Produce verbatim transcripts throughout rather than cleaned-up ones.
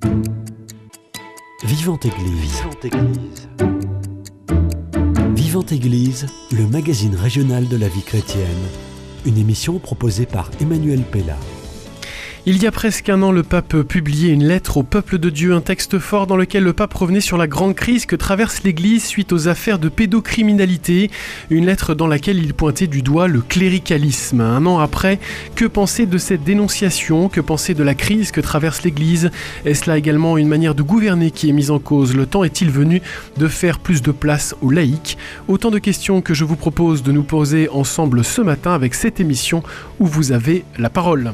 Vivante Église. Vivante Église. Vivante Église, le magazine régional de la vie chrétienne. Une émission proposée par Emmanuel Pella. Il y a presque un an, le pape publiait une lettre au peuple de Dieu, un texte fort dans lequel le pape revenait sur la grande crise que traverse l'Église suite aux affaires de pédocriminalité. Une lettre dans laquelle il pointait du doigt le cléricalisme. Un an après, que penser de cette dénonciation? Que penser de la crise que traverse l'Église? Est-ce là également une manière de gouverner qui est mise en cause? Le temps est-il venu de faire plus de place aux laïcs? Autant de questions que je vous propose de nous poser ensemble ce matin avec cette émission où vous avez la parole.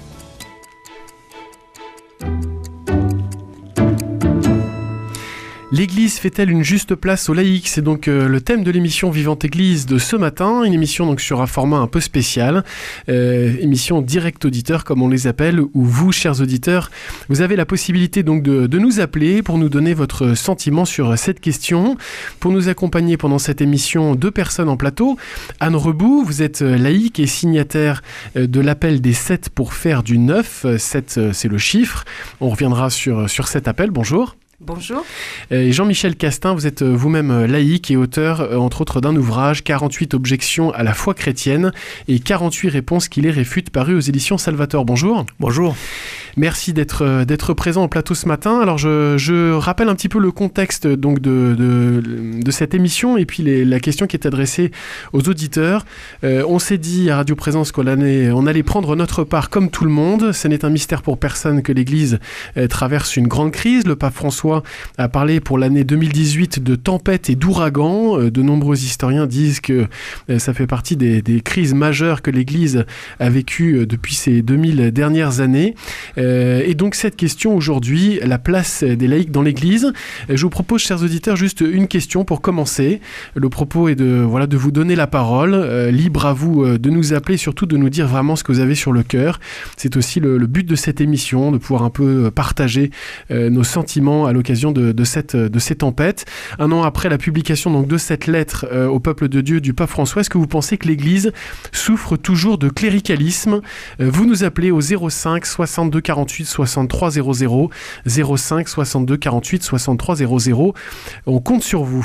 L'Église fait-elle une juste place aux laïcs? C'est donc euh, le thème de l'émission Vivante Église de ce matin, une émission donc sur un format un peu spécial, euh, émission direct auditeur comme on les appelle, où vous, chers auditeurs, vous avez la possibilité donc de, de nous appeler pour nous donner votre sentiment sur cette question. Pour nous accompagner pendant cette émission, deux personnes en plateau. Anne Reboux, vous êtes laïque et signataire de l'appel des sept pour faire du neuf. sept, c'est le chiffre. On reviendra sur, sur cet appel. Bonjour. Bonjour. Et Jean-Michel Castin, vous êtes vous-même laïque et auteur, entre autres, d'un ouvrage, quarante-huit objections à la foi chrétienne et quarante-huit réponses qui les réfutent, paru aux éditions Salvator. Bonjour. Bonjour. Merci d'être, d'être présent au plateau ce matin. Alors, je, je rappelle un petit peu le contexte donc, de, de, de cette émission et puis les, la question qui est adressée aux auditeurs. Euh, on s'est dit à Radio Présence qu'on allait, on allait prendre notre part comme tout le monde. Ce n'est un mystère pour personne que l'Église euh, traverse une grande crise. Le pape François a parlé pour l'année deux mille dix-huit de tempête et d'ouragan. Euh, de nombreux historiens disent que euh, ça fait partie des, des crises majeures que l'Église a vécues euh, depuis ces deux mille dernières années. Euh, et donc cette question aujourd'hui, la place des laïcs dans l'Église. Je vous propose, chers auditeurs, juste une question pour commencer. Le propos est de, voilà, de vous donner la parole. Euh, libre à vous euh, de nous appeler, surtout de nous dire vraiment ce que vous avez sur le cœur. C'est aussi le, le but de cette émission, de pouvoir un peu partager euh, nos sentiments à l'occasion de, de, cette, de ces tempêtes. Un an après la publication donc, de cette lettre euh, au peuple de Dieu du pape François, est-ce que vous pensez que l'Église souffre toujours de cléricalisme? euh, Vous nous appelez au zéro cinq soixante-deux quarante-huit soixante-trois zéro zéro, zéro cinq soixante-deux quarante-huit soixante-trois zéro zéro. On compte sur vous.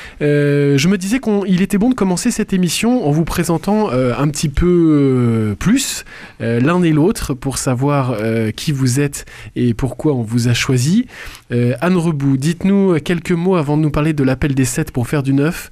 Euh, je me disais qu'il était bon de commencer cette émission en vous présentant euh, un petit peu euh, plus euh, l'un et l'autre pour savoir euh, qui vous êtes et pourquoi on vous a choisi. Euh, Anne Reboux, dites-nous quelques mots avant de nous parler de l'appel des sept pour faire du neuf.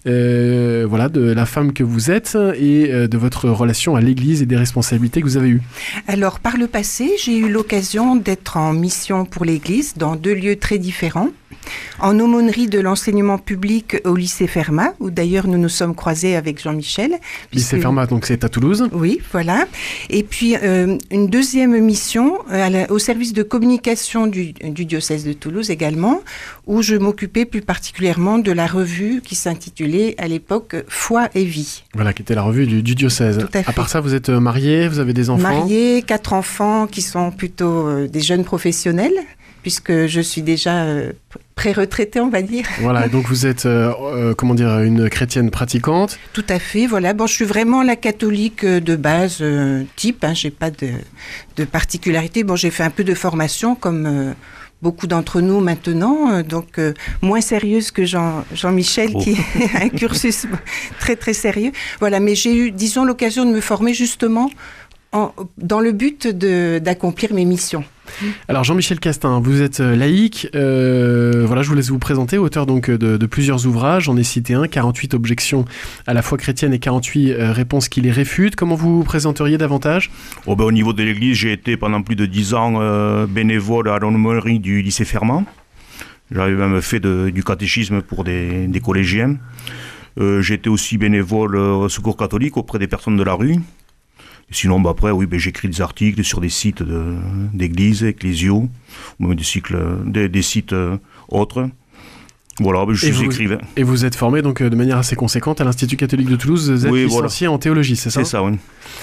Euh, voilà, de la femme que vous êtes et euh, de votre relation à l'Église et des responsabilités que vous avez eues. Alors, par le passé, j'ai eu l'occasion d'être en mission pour l'Église dans deux lieux très différents. En aumônerie de l'enseignement public au lycée Fermat, où d'ailleurs nous nous sommes croisés avec Jean-Michel. Puisque... Lycée Fermat, donc c'est à Toulouse. Oui, voilà. Et puis euh, une deuxième mission à la, au service de communication du, du diocèse de Toulouse également, où je m'occupais plus particulièrement de la revue qui s'intitulait à l'époque Foi et Vie. Voilà, qui était la revue du, du diocèse. Tout à fait. À part ça, vous êtes mariée, vous avez des enfants? Mariée, quatre enfants qui sont plutôt euh, des jeunes professionnels, puisque je suis déjà euh, pré-retraitée, on va dire. Voilà, donc vous êtes, euh, euh, comment dire, une chrétienne pratiquante. Tout à fait, voilà. Bon, je suis vraiment la catholique de base, euh, type, hein, j'ai pas de, de particularité. Bon, j'ai fait un peu de formation, comme euh, beaucoup d'entre nous maintenant, euh, donc euh, moins sérieuse que Jean, Jean-Michel, oh. qui a un cursus très, très sérieux. Voilà, mais j'ai eu, disons, l'occasion de me former justement en, dans le but de, d'accomplir mes missions. Alors Jean-Michel Castin, vous êtes laïque, euh, voilà, je vous laisse vous présenter, auteur donc de, de plusieurs ouvrages, j'en ai cité un, quarante-huit objections à la foi chrétienne et quarante-huit euh, réponses qui les réfutent. Comment vous vous présenteriez davantage? oh ben, Au niveau de l'Église, j'ai été pendant plus de dix ans euh, bénévole à l'aumônerie du lycée Fermat. J'avais même fait de, du catéchisme pour des, des collégiens. Euh, j'ai été aussi bénévole au Secours catholique auprès des personnes de la rue. Sinon, bah après, oui, bah, j'écris des articles sur des sites de, d'églises, ecclésiaux, ou même des, cycles, des, des sites euh, autres. Voilà, bah, je et suis vous, écrivain. Et vous êtes formé donc, de manière assez conséquente à l'Institut catholique de Toulouse, vous êtes oui, licencié voilà. en théologie, c'est ça? C'est ça, oui.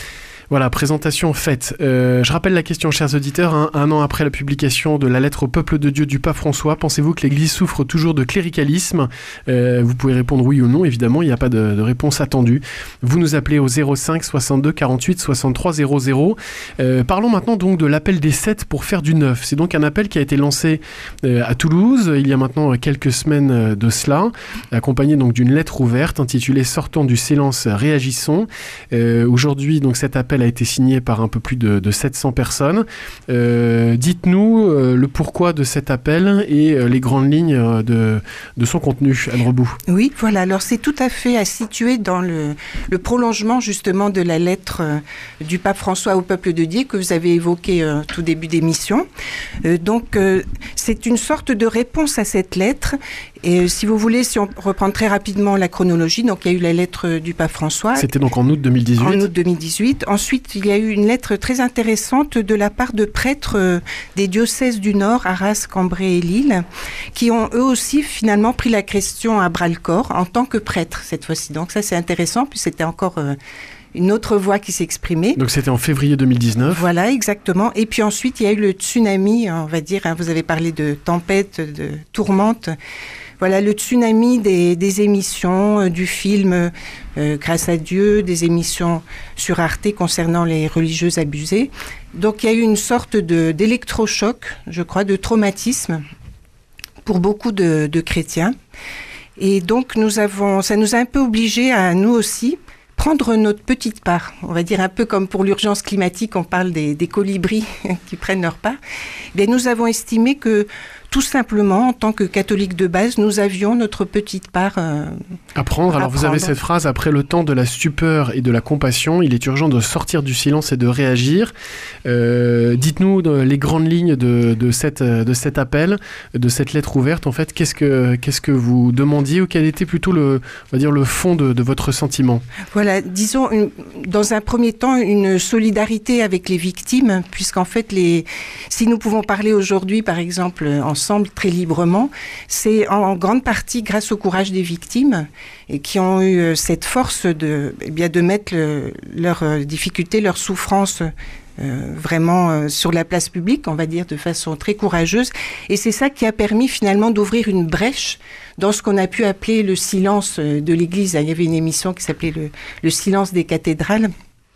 Voilà, présentation faite. Euh, je rappelle la question, chers auditeurs, hein, un an après la publication de la lettre au peuple de Dieu du pape François, pensez-vous que l'Église souffre toujours de cléricalisme ? euh, Vous pouvez répondre oui ou non, évidemment, il n'y a pas de, de réponse attendue. Vous nous appelez au zéro cinq soixante-deux quarante-huit soixante-trois zéro zéro. Euh, parlons maintenant donc de l'appel des sept pour faire du neuf. C'est donc un appel qui a été lancé euh, à Toulouse il y a maintenant quelques semaines de cela, accompagné donc d'une lettre ouverte intitulée « Sortons du silence, réagissons ». Euh, aujourd'hui, donc cet appel a été signé par un peu plus de, de sept cents personnes. Euh, dites-nous euh, le pourquoi de cet appel et euh, les grandes lignes de, de son contenu, Anne Reboux. Oui, voilà. Alors c'est tout à fait à situer dans le, le prolongement justement de la lettre euh, du pape François au peuple de Dieu que vous avez évoqué euh, tout début d'émission. Euh, donc euh, c'est une sorte de réponse à cette lettre. Et euh, si vous voulez, si on reprend très rapidement la chronologie, donc il y a eu la lettre du pape François. C'était donc en août deux mille dix-huit. En août deux mille dix-huit. Ensuite, il y a eu une lettre très intéressante de la part de prêtres euh, des diocèses du Nord, Arras, Cambrai et Lille, qui ont eux aussi finalement pris la question à bras-le-corps en tant que prêtres cette fois-ci. Donc ça c'est intéressant, puis c'était encore euh, une autre voix qui s'exprimait. Donc c'était en février deux mille dix-neuf. Voilà, exactement. Et puis ensuite, il y a eu le tsunami, on va dire, hein, vous avez parlé de tempête, de tourmente. Voilà, le tsunami des, des émissions, euh, du film euh, Grâce à Dieu, des émissions sur Arte concernant les religieuses abusées. Donc il y a eu une sorte de, d'électrochoc, je crois, de traumatisme pour beaucoup de, de chrétiens. Et donc nous avons, ça nous a un peu obligés à nous aussi prendre notre petite part. On va dire un peu comme pour l'urgence climatique, on parle des, des colibris qui prennent leur part. Bien, nous avons estimé que tout simplement, en tant que catholiques de base, nous avions notre petite part euh, à prendre. Alors à vous prendre. avez cette phrase, après le temps de la stupeur et de la compassion, il est urgent de sortir du silence et de réagir. Euh, dites-nous de, les grandes lignes de, de, cette, de cet appel, de cette lettre ouverte. En fait, qu'est-ce que, qu'est-ce que vous demandiez ou quel était plutôt le, on va dire, le fond de, de votre sentiment ? Voilà, disons, une, dans un premier temps, une solidarité avec les victimes, puisqu'en fait, les, si nous pouvons parler aujourd'hui, par exemple, en ensemble très librement, c'est en grande partie grâce au courage des victimes et qui ont eu cette force de, eh bien, de mettre le, leurs difficultés, leurs souffrances euh, vraiment euh, sur la place publique, on va dire de façon très courageuse. Et c'est ça qui a permis finalement d'ouvrir une brèche dans ce qu'on a pu appeler le silence de l'Église. Il y avait une émission qui s'appelait le, le silence des cathédrales.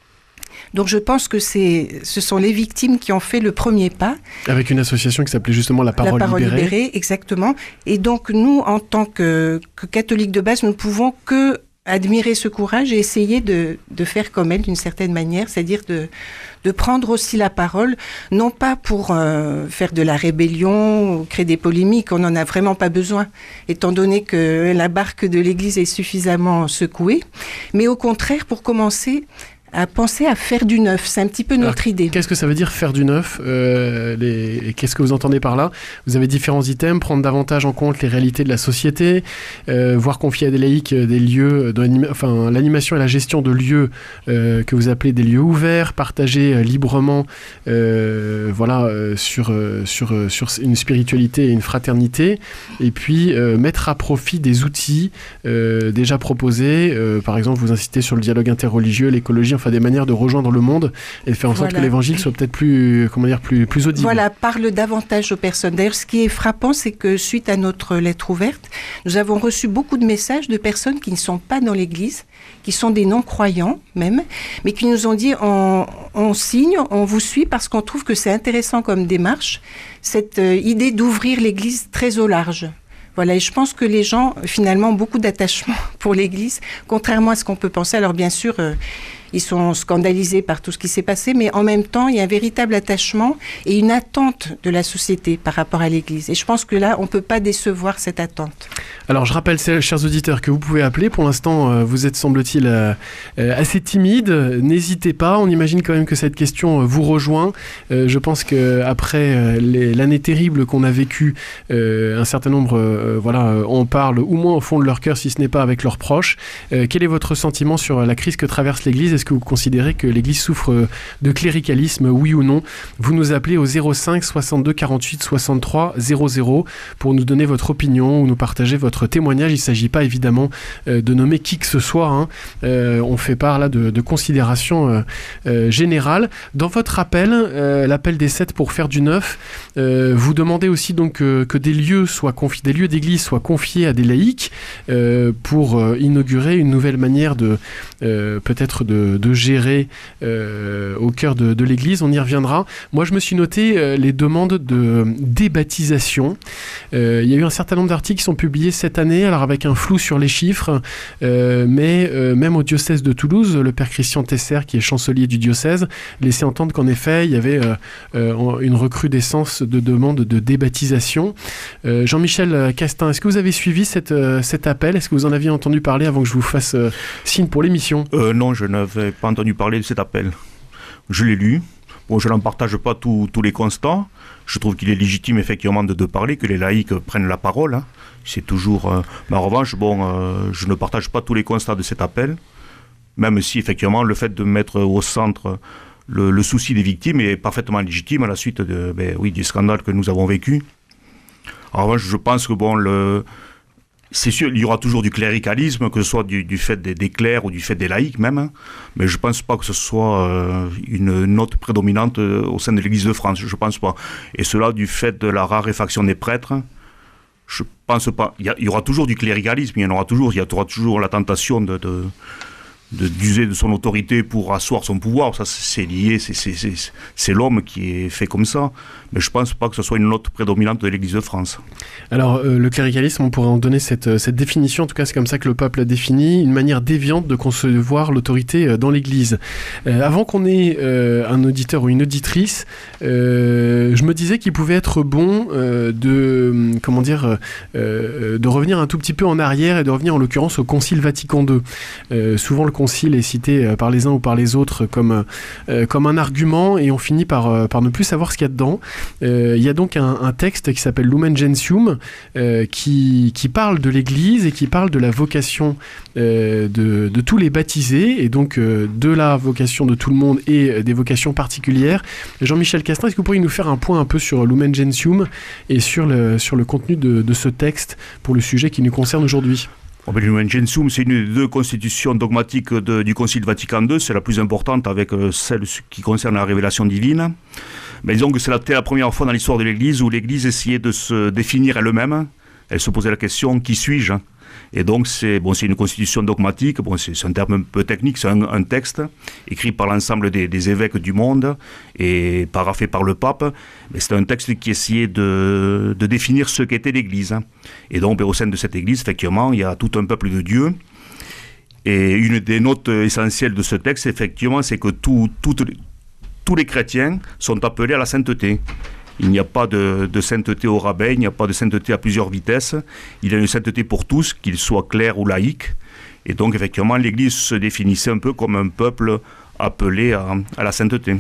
Donc je pense que c'est, ce sont les victimes qui ont fait le premier pas. Avec une association qui s'appelait justement La Parole, La Parole libérée. libérée, exactement. Et donc nous, en tant que, que catholiques de base, nous ne pouvons que admirer ce courage et essayer de, de faire comme elle d'une certaine manière, c'est-à-dire de, de prendre aussi la parole, non pas pour euh, faire de la rébellion ou créer des polémiques, on n'en a vraiment pas besoin, étant donné que la barque de l'Église est suffisamment secouée, mais au contraire pour commencer à penser à faire du neuf. C'est un petit peu notre Alors, idée. Qu'est-ce que ça veut dire faire du neuf euh, les... Qu'est-ce que vous entendez par là ? Vous avez différents items, prendre davantage en compte les réalités de la société, euh, voir confier à des laïcs des lieux, de l'anima... enfin, l'animation et la gestion de lieux euh, que vous appelez des lieux ouverts, partager euh, librement euh, voilà, euh, sur, euh, sur, euh, sur une spiritualité et une fraternité, et puis euh, mettre à profit des outils euh, déjà proposés. Euh, par exemple, vous incitez sur le dialogue interreligieux, l'écologie, enfin des manières de rejoindre le monde et de faire en sorte voilà. que l'évangile soit peut-être plus, comment dire, plus, plus audible. Voilà, parle davantage aux personnes. D'ailleurs, ce qui est frappant, c'est que suite à notre lettre ouverte, nous avons reçu beaucoup de messages de personnes qui ne sont pas dans l'Église, qui sont des non-croyants même, mais qui nous ont dit on, on signe, on vous suit parce qu'on trouve que c'est intéressant comme démarche, cette euh, idée d'ouvrir l'Église très au large. Voilà, et je pense que les gens, finalement, ont beaucoup d'attachement pour l'Église, contrairement à ce qu'on peut penser. Alors, bien sûr, euh, ils sont scandalisés par tout ce qui s'est passé, mais en même temps, il y a un véritable attachement et une attente de la société par rapport à l'Église. Et je pense que là, on ne peut pas décevoir cette attente. Alors, je rappelle, chers auditeurs, que vous pouvez appeler. Pour l'instant, vous êtes, semble-t-il, euh, assez timide. N'hésitez pas. On imagine quand même que cette question vous rejoint. Euh, je pense qu'après l'année terrible qu'on a vécue, euh, un certain nombre euh, voilà, en parlent, au moins au fond de leur cœur, si ce n'est pas avec leurs proches. Euh, quel est votre sentiment sur la crise que traverse l'Église ? Est-ce est-ce que vous considérez que l'Église souffre de cléricalisme, oui ou non? Vous nous appelez au zéro cinq soixante-deux quarante-huit soixante-trois zéro zéro pour nous donner votre opinion ou nous partager votre témoignage. Il ne s'agit pas évidemment euh, de nommer qui que ce soit, hein. euh, on fait part là de, de considérations euh, euh, générales. Dans votre appel, euh, l'appel des sept pour faire du neuf, euh, vous demandez aussi donc euh, que des lieux soient confiés, des lieux d'église soient confiés à des laïcs euh, pour euh, inaugurer une nouvelle manière de euh, peut-être de, de gérer euh, au cœur de, de l'église. On y reviendra. Moi, je me suis noté euh, les demandes de débaptisation. Euh, il y a eu un certain nombre d'articles qui sont publiés cette année, alors avec un flou sur les chiffres, euh, mais euh, même au diocèse de Toulouse, le père Christian Tesser, qui est chancelier du diocèse, laissait entendre qu'en effet, il y avait euh, euh, une recrudescence de demandes de débaptisation. Euh, Jean-Michel Castin, est-ce que vous avez suivi cette, euh, cet appel? Est-ce que vous en aviez entendu parler avant que je vous fasse euh, signe pour l'émission? euh, Non, je n'avais pas entendu parler de cet appel. Je l'ai lu. Bon, je n'en partage pas tous les constats. Je trouve qu'il est légitime effectivement de, de parler, que les laïcs prennent la parole. Hein. C'est toujours... Euh... Mais en revanche, bon, euh, je ne partage pas tous les constats de cet appel, même si effectivement le fait de mettre au centre le, le souci des victimes est parfaitement légitime à la suite de, ben, oui, du scandale que nous avons vécu. En revanche, je pense que bon, le... c'est sûr, il y aura toujours du cléricalisme, que ce soit du, du fait des, des clercs ou du fait des laïcs même, hein, mais je ne pense pas que ce soit euh, une note prédominante euh, au sein de l'Église de France, je ne pense pas. Et cela du fait de la raréfaction des prêtres, je ne pense pas. Il y, a, il y aura toujours du cléricalisme, il y en aura toujours, il y aura toujours la tentation de... de De, d'user de son autorité pour asseoir son pouvoir, ça c'est lié, c'est, c'est, c'est, c'est l'homme qui est fait comme ça, mais je ne pense pas que ce soit une note prédominante de l'Église de France. Alors euh, le cléricalisme, on pourrait en donner cette, cette définition, en tout cas c'est comme ça que le pape l'a défini, une manière déviante de concevoir l'autorité dans l'Église. Euh, avant qu'on ait euh, un auditeur ou une auditrice, euh, je me disais qu'il pouvait être bon euh, de, comment dire, euh, de revenir un tout petit peu en arrière et de revenir en l'occurrence au Concile Vatican deux. Euh, souvent le Concile est cité par les uns ou par les autres comme, euh, comme un argument et on finit par, euh, par ne plus savoir ce qu'il y a dedans. Euh, il y a donc un, un texte qui s'appelle Lumen Gentium euh, qui, qui parle de l'Église et qui parle de la vocation euh, de, de tous les baptisés et donc euh, de la vocation de tout le monde et des vocations particulières. Jean-Michel Castin, est-ce que vous pourriez nous faire un point un peu sur Lumen Gentium et sur le, sur le contenu de, de ce texte pour le sujet qui nous concerne aujourd'hui? Oh ben, Lumen Gentium, c'est une des deux constitutions dogmatiques de, du Concile Vatican deux, c'est la plus importante avec euh, celle qui concerne la révélation divine. Mais disons que c'est la, la première fois dans l'histoire de l'Église où l'Église essayait de se définir elle-même. Elle se posait la question, qui suis-je? Et donc c'est, bon, c'est une constitution dogmatique, bon, c'est, c'est un terme un peu technique, c'est un, un texte écrit par l'ensemble des, des évêques du monde et paraphé par le pape, mais c'est un texte qui essayait de, de définir ce qu'était l'Église. Et donc au sein de cette Église, effectivement, il y a tout un peuple de Dieu. Et une des notes essentielles de ce texte, effectivement, c'est que tout, tout, tous les chrétiens sont appelés à la sainteté. Il n'y a pas de, de sainteté au rabais, il n'y a pas de sainteté à plusieurs vitesses. Il y a une sainteté pour tous, qu'ils soient clercs ou laïcs. Et donc, effectivement, l'Église se définissait un peu comme un peuple appelé à, à la sainteté.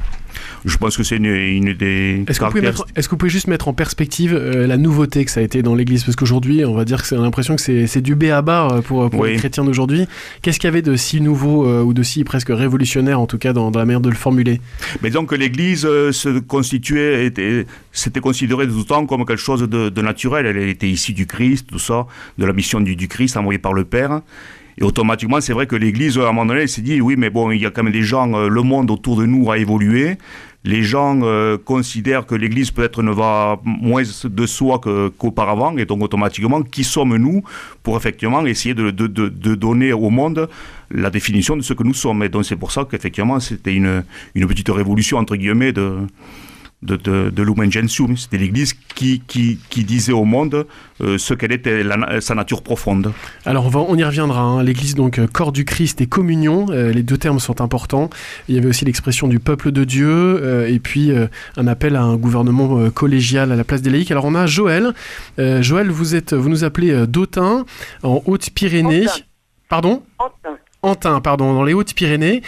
Je pense que c'est une, une des est-ce que, vous pouvez mettre, est-ce que vous pouvez juste mettre en perspective euh, la nouveauté que ça a été dans l'Église? Parce qu'aujourd'hui, on va dire que c'est l'impression que c'est, c'est du b a ba pour, pour oui. les chrétiens d'aujourd'hui. Qu'est-ce qu'il y avait de si nouveau euh, ou de si presque révolutionnaire, en tout cas, dans, dans la manière de le formuler? Mais disons que l'Église euh, se constituait, était, c'était considéré de tout temps comme quelque chose de, de naturel. Elle était issue du Christ, tout ça, de la mission du, du Christ envoyée par le Père. Et automatiquement, c'est vrai que l'Église, à un moment donné, elle s'est dit, oui, mais bon, il y a quand même des gens, euh, le monde autour de nous a évolué. Les gens euh, considèrent que l'Église peut-être ne va moins de soi que, qu'auparavant, et donc automatiquement, qui sommes-nous pour effectivement essayer de, de, de, de donner au monde la définition de ce que nous sommes. Et donc c'est pour ça qu'effectivement, c'était une, une petite révolution, entre guillemets, de... de, de, de Lumen Gentium. C'était l'Église qui, qui, qui disait au monde euh, ce qu'elle était, la, sa nature profonde. Alors on, va, on y reviendra, hein. L'Église, donc corps du Christ et communion, euh, les deux termes sont importants. Il y avait aussi l'expression du peuple de Dieu euh, et puis euh, un appel à un gouvernement euh, collégial à la place des laïcs. Alors on a Joël. Euh, Joël, vous, êtes, vous nous appelez euh, d'Autun, en Haute-Pyrénées. Antin. Pardon Antin. Antin, pardon, dans les Hautes-Pyrénées.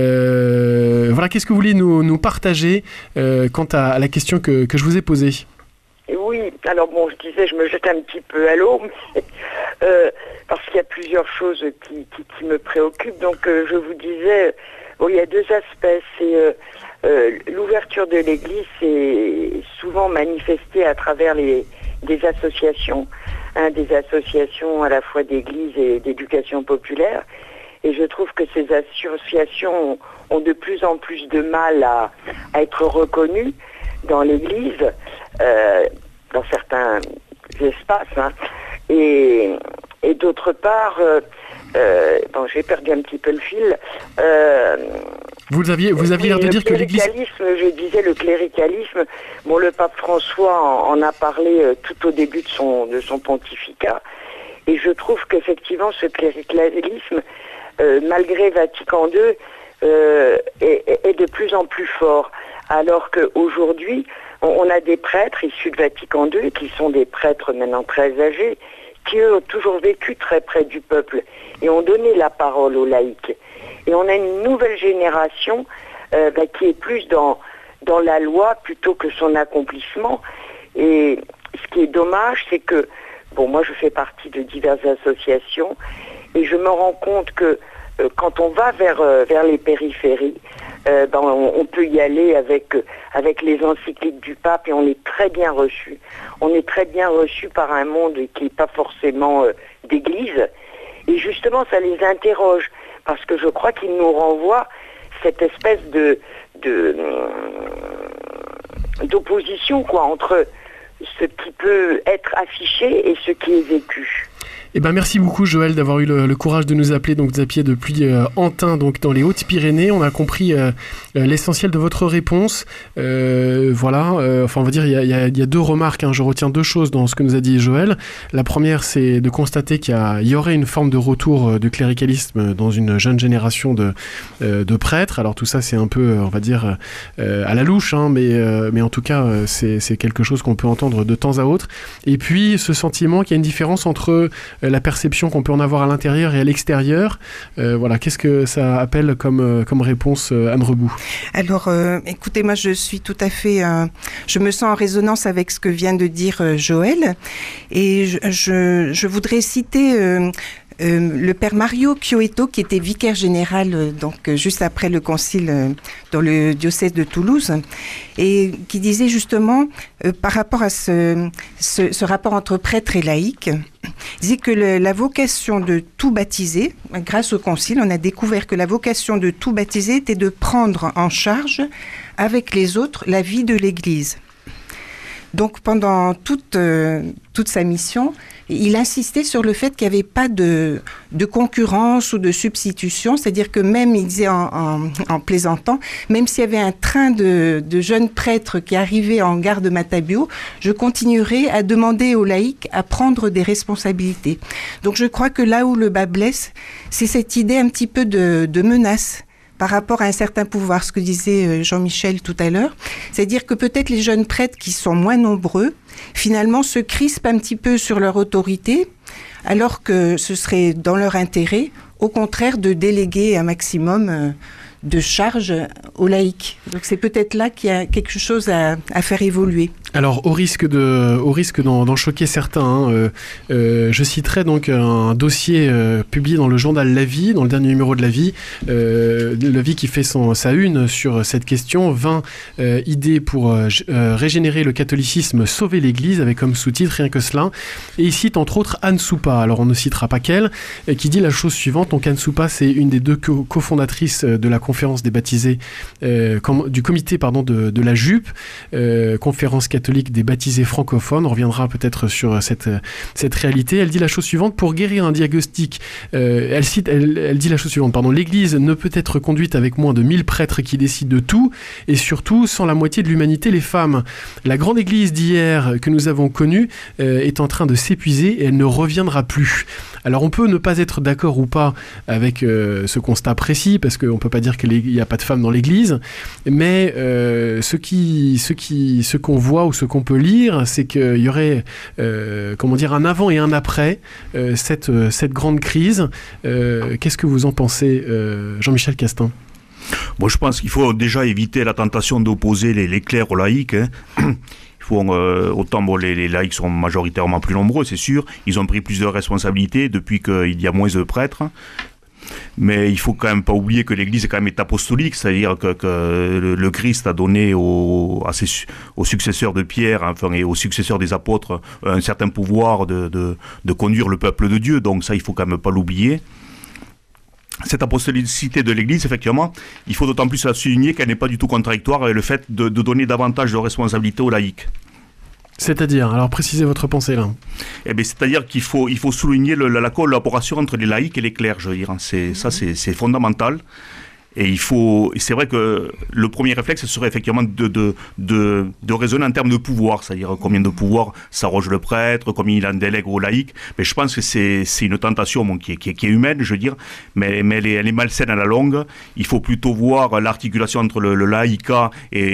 Euh, voilà, qu'est-ce que vous voulez nous, nous partager euh, quant à, à la question que, que je vous ai posée? Oui, alors bon, je disais, je me jette un petit peu à l'eau, mais, euh, parce qu'il y a plusieurs choses qui, qui, qui me préoccupent. Donc euh, je vous disais, bon, il y a deux aspects. C'est euh, euh, l'ouverture de l'Église est souvent manifestée à travers les des associations, hein, des associations à la fois d'église et d'éducation populaire. Et je trouve que ces associations ont de plus en plus de mal à, à être reconnues dans l'Église, euh, dans certains espaces. Hein. Et, et d'autre part, euh, euh, bon, j'ai perdu un petit peu le fil. Euh, Vous aviez, vous aviez l'air de dire que l'Église... Le cléricalisme, je disais le cléricalisme, bon, le pape François en, en a parlé euh, tout au début de son, de son pontificat, et je trouve qu'effectivement ce cléricalisme, euh, malgré Vatican deux, euh, est, est de plus en plus fort, alors qu'aujourd'hui, on, on a des prêtres issus de Vatican deux, qui sont des prêtres maintenant très âgés, qui eux ont toujours vécu très près du peuple, et ont donné la parole aux laïcs. Et on a une nouvelle génération euh, bah, qui est plus dans, dans la loi plutôt que son accomplissement. Et ce qui est dommage, c'est que, bon, moi je fais partie de diverses associations et je me rends compte que euh, quand on va vers, euh, vers les périphéries, euh, ben, on, on peut y aller avec, euh, avec les encycliques du pape et on est très bien reçu. On est très bien reçu par un monde qui n'est pas forcément euh, d'église. Et justement, ça les interroge. Parce que je crois qu'il nous renvoie cette espèce de, de d'opposition quoi entre ce qui peut être affiché et ce qui est vécu. Eh ben merci beaucoup Joël d'avoir eu le, le courage de nous appeler. Donc vous appuyez depuis euh, Antin, donc dans les Hautes-Pyrénées. On a compris euh, l'essentiel de votre réponse. Euh, voilà. Euh, enfin on va dire il y a, y a, y a deux remarques. Hein. Je retiens deux choses dans ce que nous a dit Joël. La première, c'est de constater qu'il y, a, il y aurait une forme de retour de cléricalisme dans une jeune génération de, euh, de prêtres. Alors tout ça c'est un peu, on va dire, euh, à la louche, hein, mais euh, mais en tout cas c'est, c'est quelque chose qu'on peut entendre de temps à autre. Et puis ce sentiment qu'il y a une différence entre la perception qu'on peut en avoir à l'intérieur et à l'extérieur. Euh, voilà, qu'est-ce que ça appelle comme, comme réponse, Anne Rebout ? Alors, euh, écoutez, moi je suis tout à fait... Euh, je me sens en résonance avec ce que vient de dire euh, Joël. Et je, je, je voudrais citer... Euh, Euh, le père Mario Chioeto, qui était vicaire général euh, donc euh, juste après le concile euh, dans le diocèse de Toulouse, et qui disait justement euh, par rapport à ce, ce, ce rapport entre prêtre et laïc, il disait que le, la vocation de tout baptisé, grâce au concile, on a découvert que la vocation de tout baptisé était de prendre en charge avec les autres la vie de l'Église. Donc pendant toute, euh, toute sa mission, il insistait sur le fait qu'il n'y avait pas de, de concurrence ou de substitution, c'est-à-dire que même, il disait en, en, en plaisantant, même s'il y avait un train de, de jeunes prêtres qui arrivait en gare de Matabio, je continuerai à demander aux laïcs à prendre des responsabilités. Donc je crois que là où le bas blesse, c'est cette idée un petit peu de, de menace par rapport à un certain pouvoir, ce que disait Jean-Michel tout à l'heure. C'est-à-dire que peut-être les jeunes prêtres qui sont moins nombreux, finalement, se crispent un petit peu sur leur autorité, alors que ce serait dans leur intérêt, au contraire, de déléguer un maximum de charges aux laïcs. Donc c'est peut-être là qu'il y a quelque chose à, à faire évoluer. Alors, au risque de, au risque d'en, d'en choquer certains, hein, euh, euh, je citerai donc un dossier euh, publié dans le journal La Vie, dans le dernier numéro de La Vie, euh, La Vie qui fait son, sa une sur cette question, vingt euh, idées pour euh, régénérer le catholicisme, sauver l'Église, avec comme sous-titre rien que cela. Et il cite entre autres Anne Soupa, alors on ne citera pas qu'elle, qui dit la chose suivante. Donc Anne Soupa, c'est une des deux co- cofondatrices de la conférence des baptisés, euh, com- du comité pardon, de, de la Jupe, euh, conférence catholique des baptisés francophones. On reviendra peut-être sur cette, cette réalité. Elle dit la chose suivante: pour guérir un diagnostic, euh, elle, cite, elle, elle dit la chose suivante, pardon, l'Église ne peut être conduite avec moins de mille prêtres qui décident de tout, et surtout sans la moitié de l'humanité, les femmes. La grande Église d'hier que nous avons connue euh, est en train de s'épuiser et elle ne reviendra plus. Alors on peut ne pas être d'accord ou pas avec euh, ce constat précis, parce qu'on ne peut pas dire qu'il n'y a pas de femmes dans l'Église, mais euh, ce, qui, ce, qui, ce qu'on voit ou ce qu'on peut lire, c'est qu'il y aurait euh, comment dire, un avant et un après euh, cette, euh, cette grande crise. Euh, qu'est-ce que vous en pensez, euh, Jean-Michel Castin ? Moi, je pense qu'il faut déjà éviter la tentation d'opposer les, les clercs aux laïcs. Hein. Il font, euh, autant bon, les, les laïcs sont majoritairement plus nombreux, c'est sûr. Ils ont pris plusieurs responsabilités depuis qu'il y a moins de prêtres. Mais il faut quand même pas oublier que l'Église est quand même est apostolique, c'est-à-dire que, que le, le Christ a donné aux, à ses, aux successeurs de Pierre, enfin, et aux successeurs des apôtres, un certain pouvoir de, de, de conduire le peuple de Dieu. Donc ça, il faut quand même pas l'oublier. Cette apostolicité de l'Église, effectivement, il faut d'autant plus la souligner qu'elle n'est pas du tout contradictoire avec le fait de, de donner davantage de responsabilités aux laïcs. C'est-à-dire, alors précisez votre pensée là. Eh bien, c'est-à-dire qu'il faut, il faut souligner le, la, la collaboration entre les laïcs et les clercs, je veux dire. C'est, ça, c'est, c'est fondamental. Et il faut, et c'est vrai que le premier réflexe, ce serait effectivement de, de, de, de raisonner en termes de pouvoir, c'est-à-dire combien de pouvoir s'arroge le prêtre, combien il en délègue aux laïcs. Mais je pense que c'est, c'est une tentation bon, qui, est, qui, est, qui est humaine, je veux dire, mais, mais elle, est, elle est malsaine à la longue. Il faut plutôt voir l'articulation entre le, le laïcat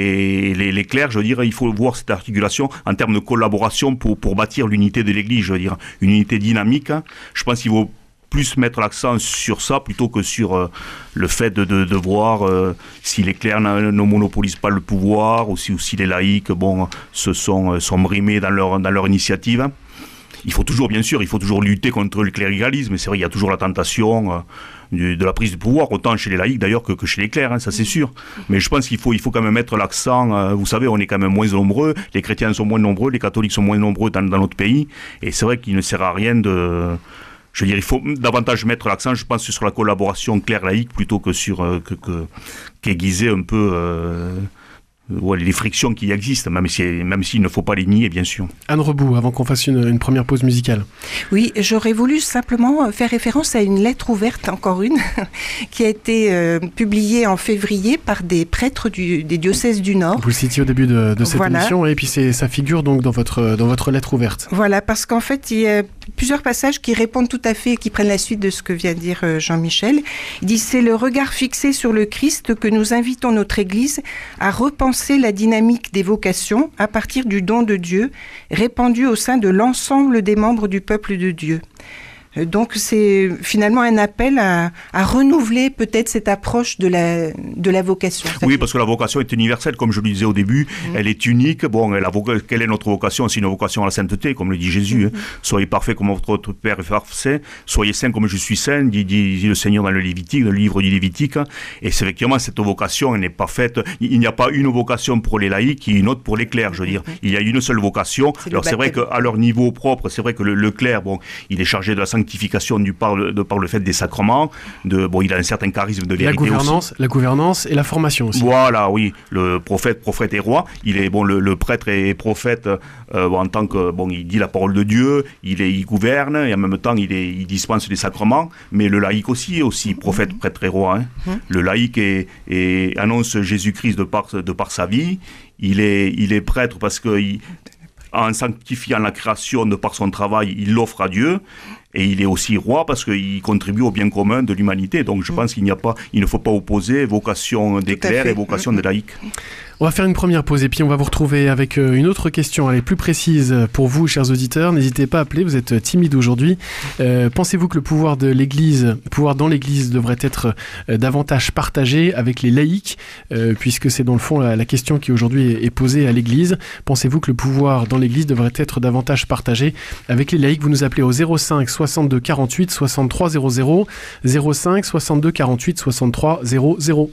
et les, les clercs, je veux dire, il faut voir cette articulation en termes de collaboration pour, pour bâtir l'unité de l'Église, je veux dire, une unité dynamique. Je pense qu'il vaut plus mettre l'accent sur ça plutôt que sur euh, le fait de, de, de voir euh, si les clercs ne monopolisent pas le pouvoir ou si, ou si les laïcs bon, se sont, euh, sont brimés dans leur, dans leur initiative. Il faut toujours, bien sûr, il faut toujours lutter contre le cléricalisme. C'est vrai, il y a toujours la tentation euh, du, de la prise du pouvoir, autant chez les laïcs d'ailleurs que, que chez les clercs, hein, ça c'est sûr. Mais je pense qu'il faut, il faut quand même mettre l'accent, euh, vous savez, on est quand même moins nombreux, les chrétiens sont moins nombreux, les catholiques sont moins nombreux dans, dans notre pays, et c'est vrai qu'il ne sert à rien de... Je veux dire, il faut davantage mettre l'accent, je pense, sur la collaboration claire-laïque plutôt que sur euh, que, que, qu'aiguiser un peu euh, ouais, les frictions qui existent, même si, même s'il ne faut pas les nier, bien sûr. Anne Rebout, avant qu'on fasse une, une première pause musicale. Oui, j'aurais voulu simplement faire référence à une lettre ouverte, encore une, qui a été euh, publiée en février par des prêtres du, des diocèses du Nord. Vous le citiez au début de, de cette voilà. émission, et puis c'est, ça figure donc dans votre, dans votre lettre ouverte. Voilà, parce qu'en fait, il y a plusieurs passages qui répondent tout à fait, qui prennent la suite de ce que vient de dire Jean-Michel. Il dit « C'est le regard fixé sur le Christ que nous invitons notre Église à repenser la dynamique des vocations à partir du don de Dieu, répandu au sein de l'ensemble des membres du peuple de Dieu. » Donc c'est finalement un appel à, à renouveler peut-être cette approche de la, de la vocation. Oui, parce que la vocation est universelle, comme je le disais au début, mmh. elle est unique. Bon, la voca- quelle est notre vocation ? C'est une vocation à la sainteté, comme le dit Jésus. Mmh. Hein. Soyez parfaits comme votre Père est parfait, soyez saints comme je suis saint, dit, dit, dit le Seigneur dans le Lévitique, dans le livre du Lévitique. Et c'est effectivement, cette vocation, elle n'est pas faite. Il n'y a pas une vocation pour les laïcs et une autre pour les clercs, je veux dire. Mmh. Il y a une seule vocation. C'est Alors c'est vrai qu'à leur niveau propre, c'est vrai que le, le clerc, bon, il est chargé de la sanctification du par, de par le fait des sacrements, de, bon, il a un certain charisme de vérité la gouvernance, aussi. La gouvernance et la formation aussi. Voilà, oui, le prophète, prophète et roi, il est, bon, le, le prêtre est prophète euh, bon, en tant que, bon, il dit la parole de Dieu, il, est, il gouverne, et en même temps, il, est, il dispense des sacrements, mais le laïc aussi, aussi prophète, prêtre et roi. Hein. Mmh. Le laïc est, est, annonce Jésus-Christ de par, de par sa vie, il est, il est prêtre parce que... Il, en sanctifiant la création de par son travail, il l'offre à Dieu, et il est aussi roi parce qu'il contribue au bien commun de l'humanité. Donc je mmh. pense qu'il n'y a pas, il ne faut pas opposer vocation des clercs et vocation mmh. des laïcs. On va faire une première pause et puis on va vous retrouver avec une autre question, elle est plus précise pour vous, chers auditeurs. N'hésitez pas à appeler, vous êtes timides aujourd'hui. Euh, pensez-vous que le pouvoir de l'Église, le pouvoir dans l'Église devrait être euh, davantage partagé avec les laïcs, euh, puisque c'est dans le fond la, la question qui aujourd'hui est, est posée à l'Église. Pensez-vous que le pouvoir dans l'Église devrait être davantage partagé avec les laïcs ? Vous nous appelez au zéro cinq soixante-deux quarante-huit soixante-trois zéro zéro, zéro cinq soixante-deux quarante-huit soixante-trois zéro zéro.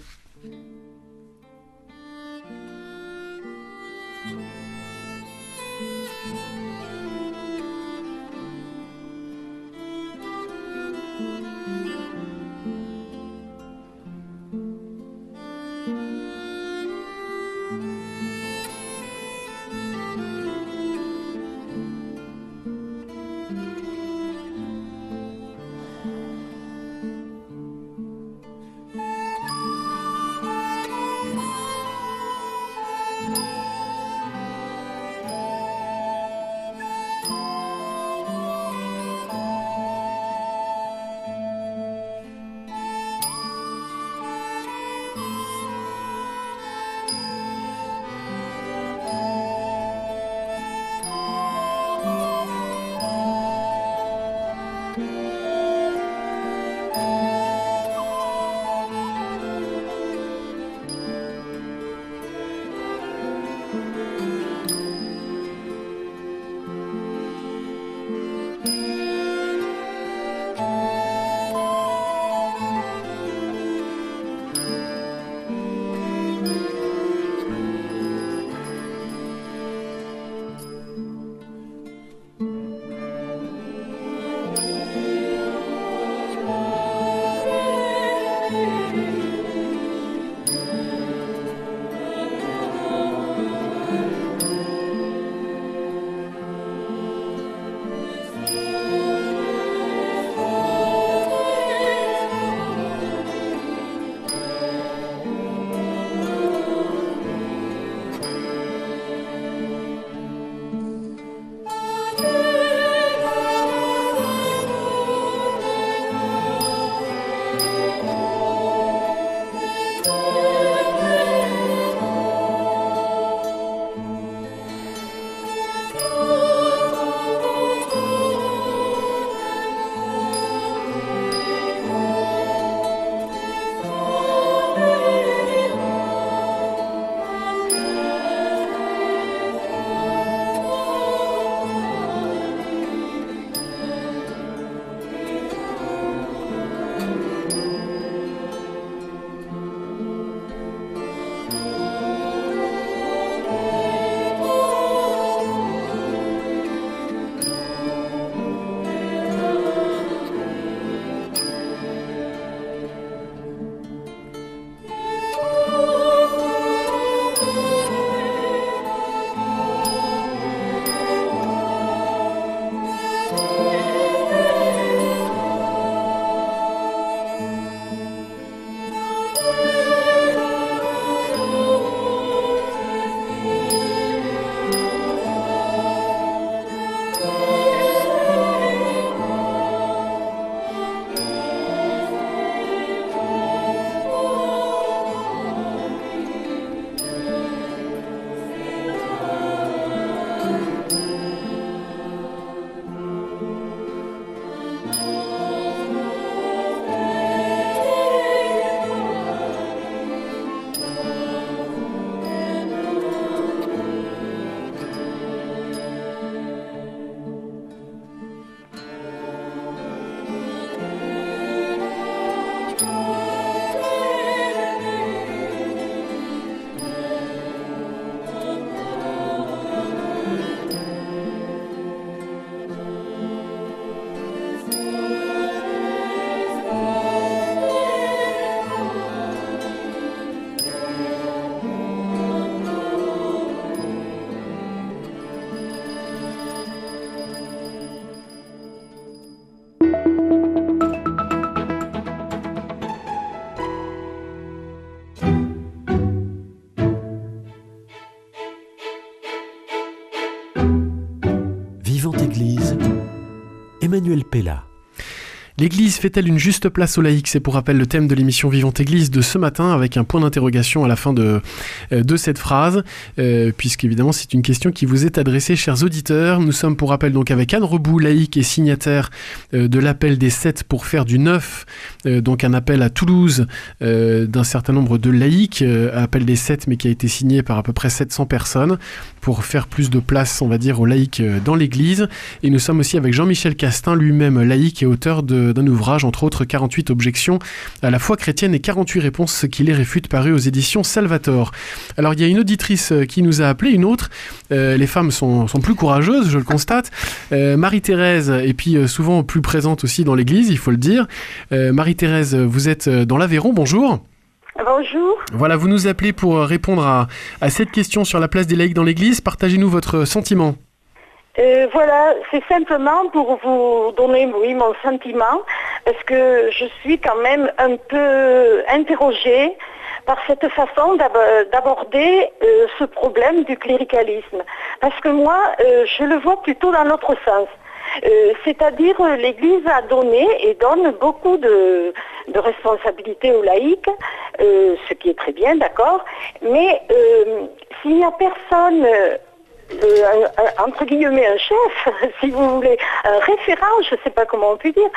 Vivante Église, Emmanuel Pella. L'Église fait-elle une juste place aux laïcs ? C'est pour rappel le thème de l'émission Vivante Église de ce matin, avec un point d'interrogation à la fin de, de cette phrase, euh, puisqu'évidemment c'est une question qui vous est adressée, chers auditeurs. Nous sommes pour rappel donc avec Anne Rebout, laïque et signataire euh, de l'appel des sept pour faire du neuf, euh, donc un appel à Toulouse euh, d'un certain nombre de laïcs, euh, appel des sept mais qui a été signé par à peu près sept cents personnes, pour faire plus de place, on va dire, aux laïcs euh, dans l'Église. Et nous sommes aussi avec Jean-Michel Castin, lui-même laïque et auteur de d'un ouvrage, entre autres quarante-huit objections à la foi chrétienne et quarante-huit réponses qui les réfutent, paru aux éditions Salvator. Alors il y a une auditrice qui nous a appelé, une autre, euh, les femmes sont, sont plus courageuses, je le constate, euh, Marie-Thérèse, et puis euh, souvent plus présente aussi dans l'église, il faut le dire. euh, Marie-Thérèse, vous êtes dans l'Aveyron, bonjour. Bonjour. Voilà, vous nous appelez pour répondre à, à cette question sur la place des laïcs dans l'église, partagez-nous votre sentiment. Euh, voilà, c'est simplement pour vous donner, oui, mon sentiment, parce que je suis quand même un peu interrogée par cette façon d'aborder euh, ce problème du cléricalisme. Parce que moi, euh, je le vois plutôt dans l'autre sens. Euh, c'est-à-dire, l'Église a donné et donne beaucoup de, de responsabilités aux laïcs, euh, ce qui est très bien, d'accord, mais euh, s'il n'y a personne... Euh, Euh, un, un, entre guillemets un chef, si vous voulez, un référent, je ne sais pas comment on peut dire,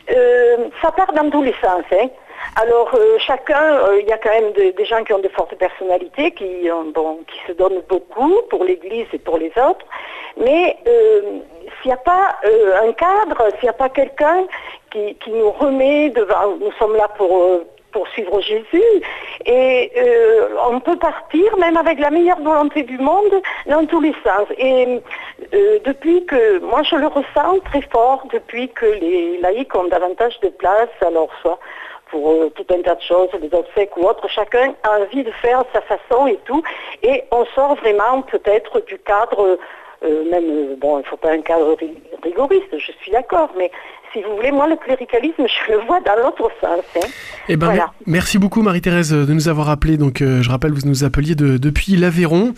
euh, ça part dans tous les sens. Hein. Alors euh, chacun, il euh, y a quand même de, des gens qui ont de fortes personnalités, qui, ont, bon, qui se donnent beaucoup pour l'Église et pour les autres, mais euh, s'il n'y a pas euh, un cadre, s'il n'y a pas quelqu'un qui, qui nous remet devant, nous sommes là pour... Euh, pour suivre Jésus, et euh, on peut partir même avec la meilleure volonté du monde dans tous les sens. Et euh, depuis que, moi je le ressens très fort, depuis que les laïcs ont davantage de place, alors soit pour euh, tout un tas de choses, des obsèques ou autres, chacun a envie de faire sa façon et tout, et on sort vraiment peut-être du cadre, euh, même, euh, bon, il ne faut pas un cadre rigoriste, je suis d'accord, mais si vous voulez, moi, le cléricalisme, je le vois dans l'autre sens. Hein. Eh ben, voilà. Merci beaucoup, Marie-Thérèse, de nous avoir appelé. Donc, euh, je rappelle, vous nous appeliez de, depuis l'Aveyron.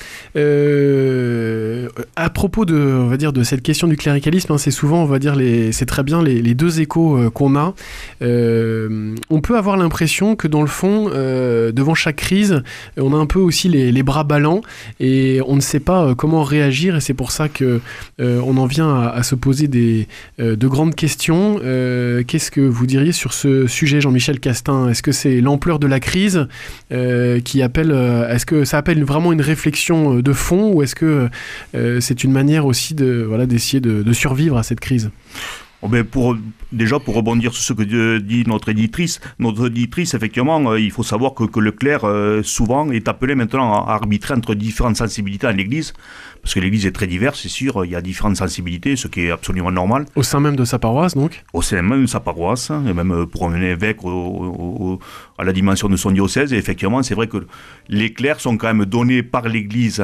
Euh, à propos de, on va dire, de cette question du cléricalisme, hein, c'est souvent, on va dire, les, c'est très bien les, les deux échos euh, qu'on a. Euh, on peut avoir l'impression que, dans le fond, euh, devant chaque crise, on a un peu aussi les, les bras ballants et on ne sait pas euh, comment réagir. Et c'est pour ça que euh, on en vient à, à se poser des, euh, de grandes questions. Euh, qu'est-ce que vous diriez sur ce sujet, Jean-Michel Castin ? Est-ce que c'est l'ampleur de la crise euh, qui appelle, euh, est-ce que ça appelle vraiment une réflexion de fond, ou est-ce que euh, c'est une manière aussi de, voilà, d'essayer de, de survivre à cette crise ? Oh ben pour, déjà, pour rebondir sur ce que dit notre éditrice, notre éditrice, effectivement, euh, il faut savoir que, que le clerc, euh, souvent, est appelé maintenant à arbitrer entre différentes sensibilités dans l'Église, parce que l'Église est très diverse, c'est sûr, il y a différentes sensibilités, ce qui est absolument normal. Au sein même de sa paroisse, donc ? Au sein même de sa paroisse, et même pour un évêque au, au, au, à la dimension de son diocèse, et effectivement, c'est vrai que les clercs sont quand même donnés par l'Église,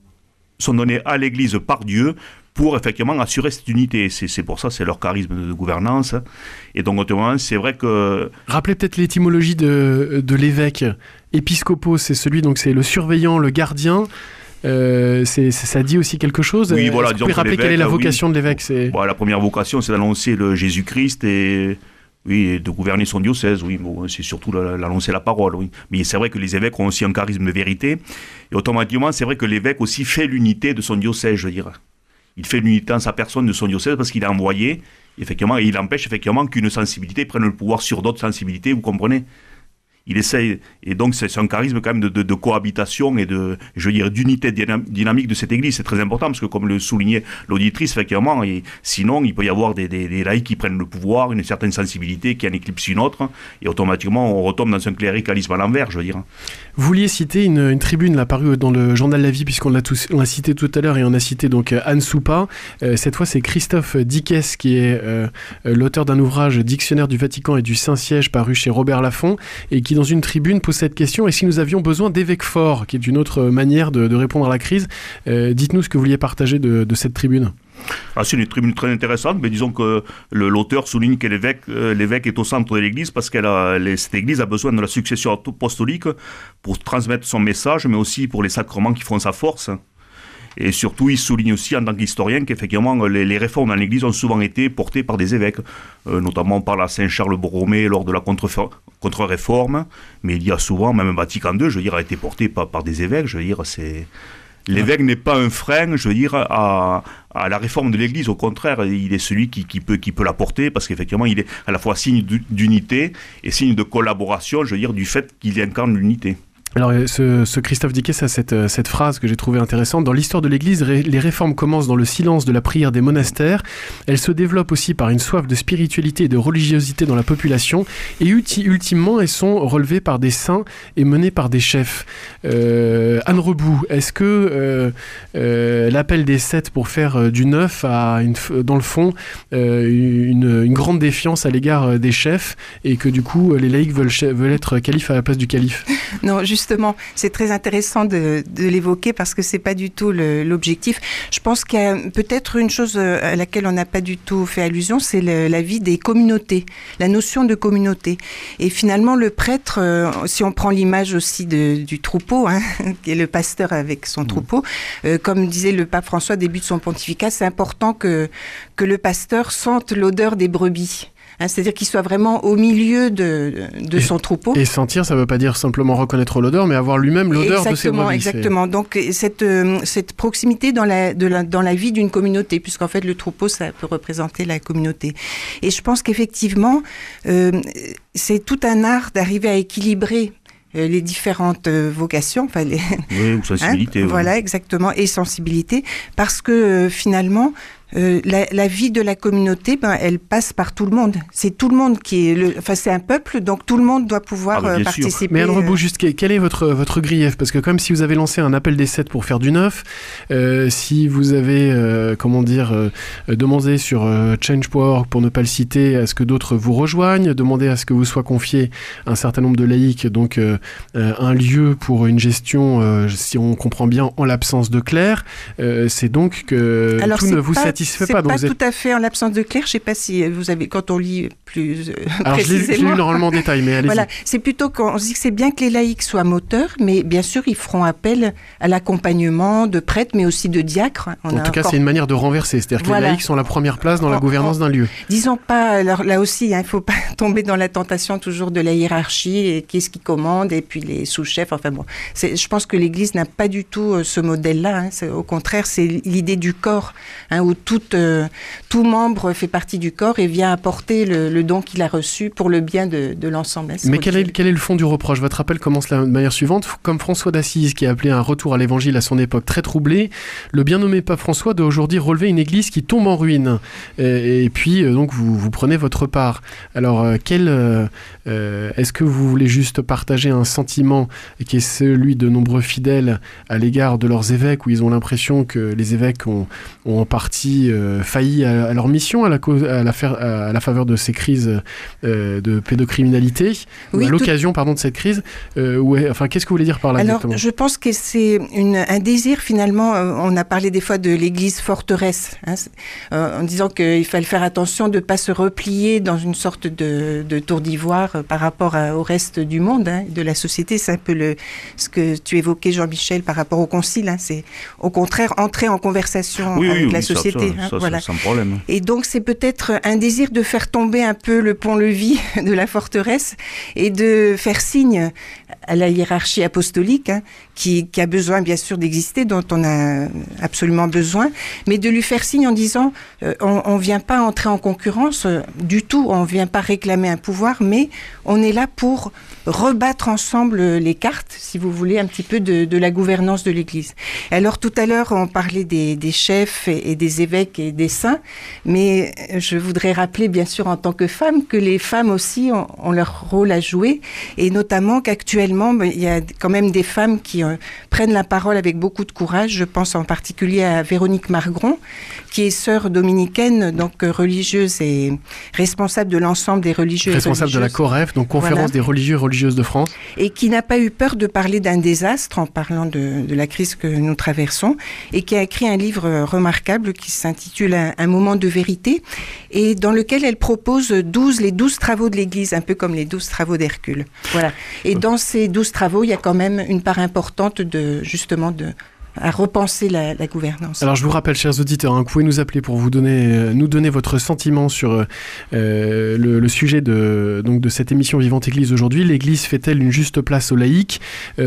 sont donnés à l'Église par Dieu, pour effectivement assurer cette unité. C'est, c'est pour ça, c'est leur charisme de gouvernance. Et donc, autrement, c'est vrai que... Rappelez peut-être l'étymologie de, de l'évêque. Épiscopos, c'est celui, donc c'est le surveillant, le gardien. Euh, c'est, c'est, ça dit aussi quelque chose. Oui, voilà. Est-ce que vous pouvez rappeler quelle est la vocation oui. de l'évêque ? c'est... Bon, la première vocation, c'est d'annoncer le Jésus-Christ et... Oui, et de gouverner son diocèse, oui, bon, c'est surtout l'annoncer la parole, oui. Mais c'est vrai que les évêques ont aussi un charisme de vérité. Et automatiquement, c'est vrai que l'évêque aussi fait l'unité de son diocèse, je dirais. Il fait l'unité en sa personne de son diocèse parce qu'il est envoyé, effectivement, et il empêche effectivement qu'une sensibilité prenne le pouvoir sur d'autres sensibilités, vous comprenez ? Il essaye, et donc c'est, c'est un charisme quand même de, de, de cohabitation et de, je veux dire, d'unité dynamique de cette Église. C'est très important parce que, comme le soulignait l'auditrice, effectivement, et sinon il peut y avoir des, des, des laïcs qui prennent le pouvoir, une certaine sensibilité qui en éclipse une autre, et automatiquement on retombe dans un cléricalisme à l'envers, je veux dire. Vous vouliez citer une, une tribune là, parue dans le journal La Vie, puisqu'on l'a, tous, on l'a cité tout à l'heure, et on a cité donc Anne Soupa. Euh, cette fois, c'est Christophe Dickès qui est euh, l'auteur d'un ouvrage Dictionnaire du Vatican et du Saint-Siège paru chez Robert Laffont, et qui dans une tribune pose cette question: et si nous avions besoin d'évêques forts, qui est une autre manière de, de répondre à la crise. Euh, dites-nous ce que vous vouliez partager de, de cette tribune. Ah, c'est une tribune très intéressante, mais disons que le, l'auteur souligne que l'évêque, euh, l'évêque est au centre de l'Église parce que cette Église a besoin de la succession apostolique pour transmettre son message, mais aussi pour les sacrements qui font sa force. Et surtout, il souligne aussi en tant qu'historien qu'effectivement, les, les réformes dans l'Église ont souvent été portées par des évêques, euh, notamment par la Saint-Charles Borromée lors de la contre- contre-réforme, mais il y a souvent, même Vatican deux, je veux dire, a été porté par, par des évêques, je veux dire, c'est... L'évêque n'est pas un frein, je veux dire, à, à la réforme de l'Église. Au contraire, il est celui qui, qui, peut, qui peut la porter, parce qu'effectivement, il est à la fois signe d'unité et signe de collaboration, je veux dire, du fait qu'il incarne l'unité. Alors, ce, ce Christophe Dickès a cette, cette phrase que j'ai trouvée intéressante. Dans l'histoire de l'Église, ré, les réformes commencent dans le silence de la prière des monastères. Elles se développent aussi par une soif de spiritualité et de religiosité dans la population. Et ulti, ultimement, elles sont relevées par des saints et menées par des chefs. Euh, Anne Reboux, est-ce que euh, euh, l'appel des sept pour faire du neuf a, une, dans le fond, euh, une, une grande défiance à l'égard des chefs et que du coup, les laïcs veulent, veulent être calife à la place du calife? Non, juste Justement, c'est très intéressant de, de l'évoquer parce que c'est pas du tout le, l'objectif. Je pense qu'il y a peut-être une chose à laquelle on n'a pas du tout fait allusion, c'est le, la vie des communautés, la notion de communauté. Et finalement, le prêtre, euh, si on prend l'image aussi de, du troupeau, hein, qui est le pasteur avec son troupeau, euh, comme disait le pape François au début de son pontificat, c'est important que, que le pasteur sente l'odeur des brebis. Hein, c'est-à-dire qu'il soit vraiment au milieu de, de et, son troupeau. Et sentir, ça ne veut pas dire simplement reconnaître l'odeur, mais avoir lui-même l'odeur exactement, de ses brebis. Exactement, donc cette, euh, cette proximité dans la, de la, dans la vie d'une communauté, puisqu'en fait le troupeau, ça peut représenter la communauté. Et je pense qu'effectivement, euh, c'est tout un art d'arriver à équilibrer euh, les différentes euh, vocations. Enfin, les, oui, ou sensibilité. Hein, oui. Voilà, exactement, et sensibilité, parce que euh, finalement... Euh, la, la vie de la communauté, ben, elle passe par tout le monde. C'est tout le monde qui est... Le, enfin, c'est un peuple, donc tout le monde doit pouvoir ah, euh, participer. Mais Anne Reboux, juste, quel est votre, votre grief? Parce que comme si vous avez lancé un appel des sept pour faire du neuf, euh, si vous avez, euh, comment dire, euh, demandé sur euh, change point org, pour ne pas le citer, à ce que d'autres vous rejoignent, demandé à ce que vous soit confié un certain nombre de laïcs, donc euh, euh, un lieu pour une gestion, euh, si on comprend bien, en l'absence de clerc, euh, c'est donc que Alors, tout ne vous pas... satisfait C'est pas. pas donc vous tout êtes... à fait en l'absence de clerc. Je ne sais pas si vous avez, quand on lit plus euh, Alors, précisément. je l'ai, je l'ai lu normalement en détail, mais allez-y. Voilà, c'est plutôt qu'on se dit que c'est bien que les laïcs soient moteurs, mais bien sûr, ils feront appel à l'accompagnement de prêtres, mais aussi de diacres. On en tout cas, encore... c'est une manière de renverser. C'est-à-dire que voilà. les laïcs sont la première place dans la on, gouvernance on, d'un lieu. Disons pas, alors là aussi, il hein, ne faut pas tomber dans la tentation toujours de la hiérarchie, et qui est-ce qui commande, et puis les sous-chefs. Enfin bon, c'est, je pense que l'Église n'a pas du tout euh, ce modèle-là. Hein, c'est, au contraire, c'est l'idée du corps, hein, où toute... Euh, tout membre fait partie du corps et vient apporter le, le don qu'il a reçu pour le bien de, de l'ensemble. Mais quel est, quel est le fond du reproche? Votre appel commence de la manière suivante. Comme François d'Assise, qui a appelé un retour à l'évangile à son époque très troublé, le bien nommé pape François doit aujourd'hui relever une église qui tombe en ruine. Et, et puis, donc, vous, vous prenez votre part. Alors, euh, quel, euh, est-ce que vous voulez juste partager un sentiment qui est celui de nombreux fidèles à l'égard de leurs évêques, où ils ont l'impression que les évêques ont, ont en partie euh, failli à, à leur mission, à la, cause, à, la faire, à la faveur de ces crises euh, de pédocriminalité, oui, à l'occasion tout... pardon, de cette crise. Euh, ouais, enfin, qu'est-ce que vous voulez dire par là? Alors, exactement? Je pense que c'est une, un désir, finalement, euh, on a parlé des fois de l'église forteresse, hein, euh, en disant qu'il fallait faire attention de ne pas se replier dans une sorte de, de tour d'ivoire euh, par rapport à, au reste du monde, hein, de la société. C'est un peu le, ce que tu évoquais, Jean-Michel, par rapport au concile. Hein, c'est au contraire entrer en conversation oui, avec oui, la oui, société. Ça, ça, hein, ça, voilà. Sans problème. Et donc, c'est peut-être un désir de faire tomber un peu le pont-levis de la forteresse et de faire signe à la hiérarchie apostolique, hein, qui, qui a besoin, bien sûr, d'exister, dont on a absolument besoin, mais de lui faire signe en disant euh, on ne vient pas entrer en concurrence euh, du tout, on ne vient pas réclamer un pouvoir, mais on est là pour rebattre ensemble les cartes, si vous voulez, un petit peu de, de la gouvernance de l'Église. Alors, tout à l'heure, on parlait des, des chefs et, et des évêques et des saints, mais je voudrais rappeler, bien sûr, en tant que femme, que les femmes aussi ont, ont leur rôle à jouer, et notamment qu'actuellement, il y a quand même des femmes qui euh, prennent la parole avec beaucoup de courage. Je pense en particulier à Véronique Margron, qui est sœur dominicaine, donc euh, religieuse et responsable de l'ensemble des religieux responsable et religieuses. de la COREF, donc Conférence voilà. des religieux et religieuses de France. Et qui n'a pas eu peur de parler d'un désastre en parlant de, de la crise que nous traversons, et qui a écrit un livre remarquable qui s'intitule Un, un moment de vérité, et dans lequel elle propose douze, les douze travaux de l'Église, un peu comme les douze travaux d'Hercule. Voilà. Et dans ces douze travaux, il y a quand même une part importante de, justement, de à repenser la, la gouvernance. Alors je vous rappelle, chers auditeurs, hein, vous pouvez nous appeler pour vous donner, euh, nous donner votre sentiment sur euh, le, le sujet de, donc de cette émission Vivante Église aujourd'hui. L'Église fait-elle une juste place aux laïcs,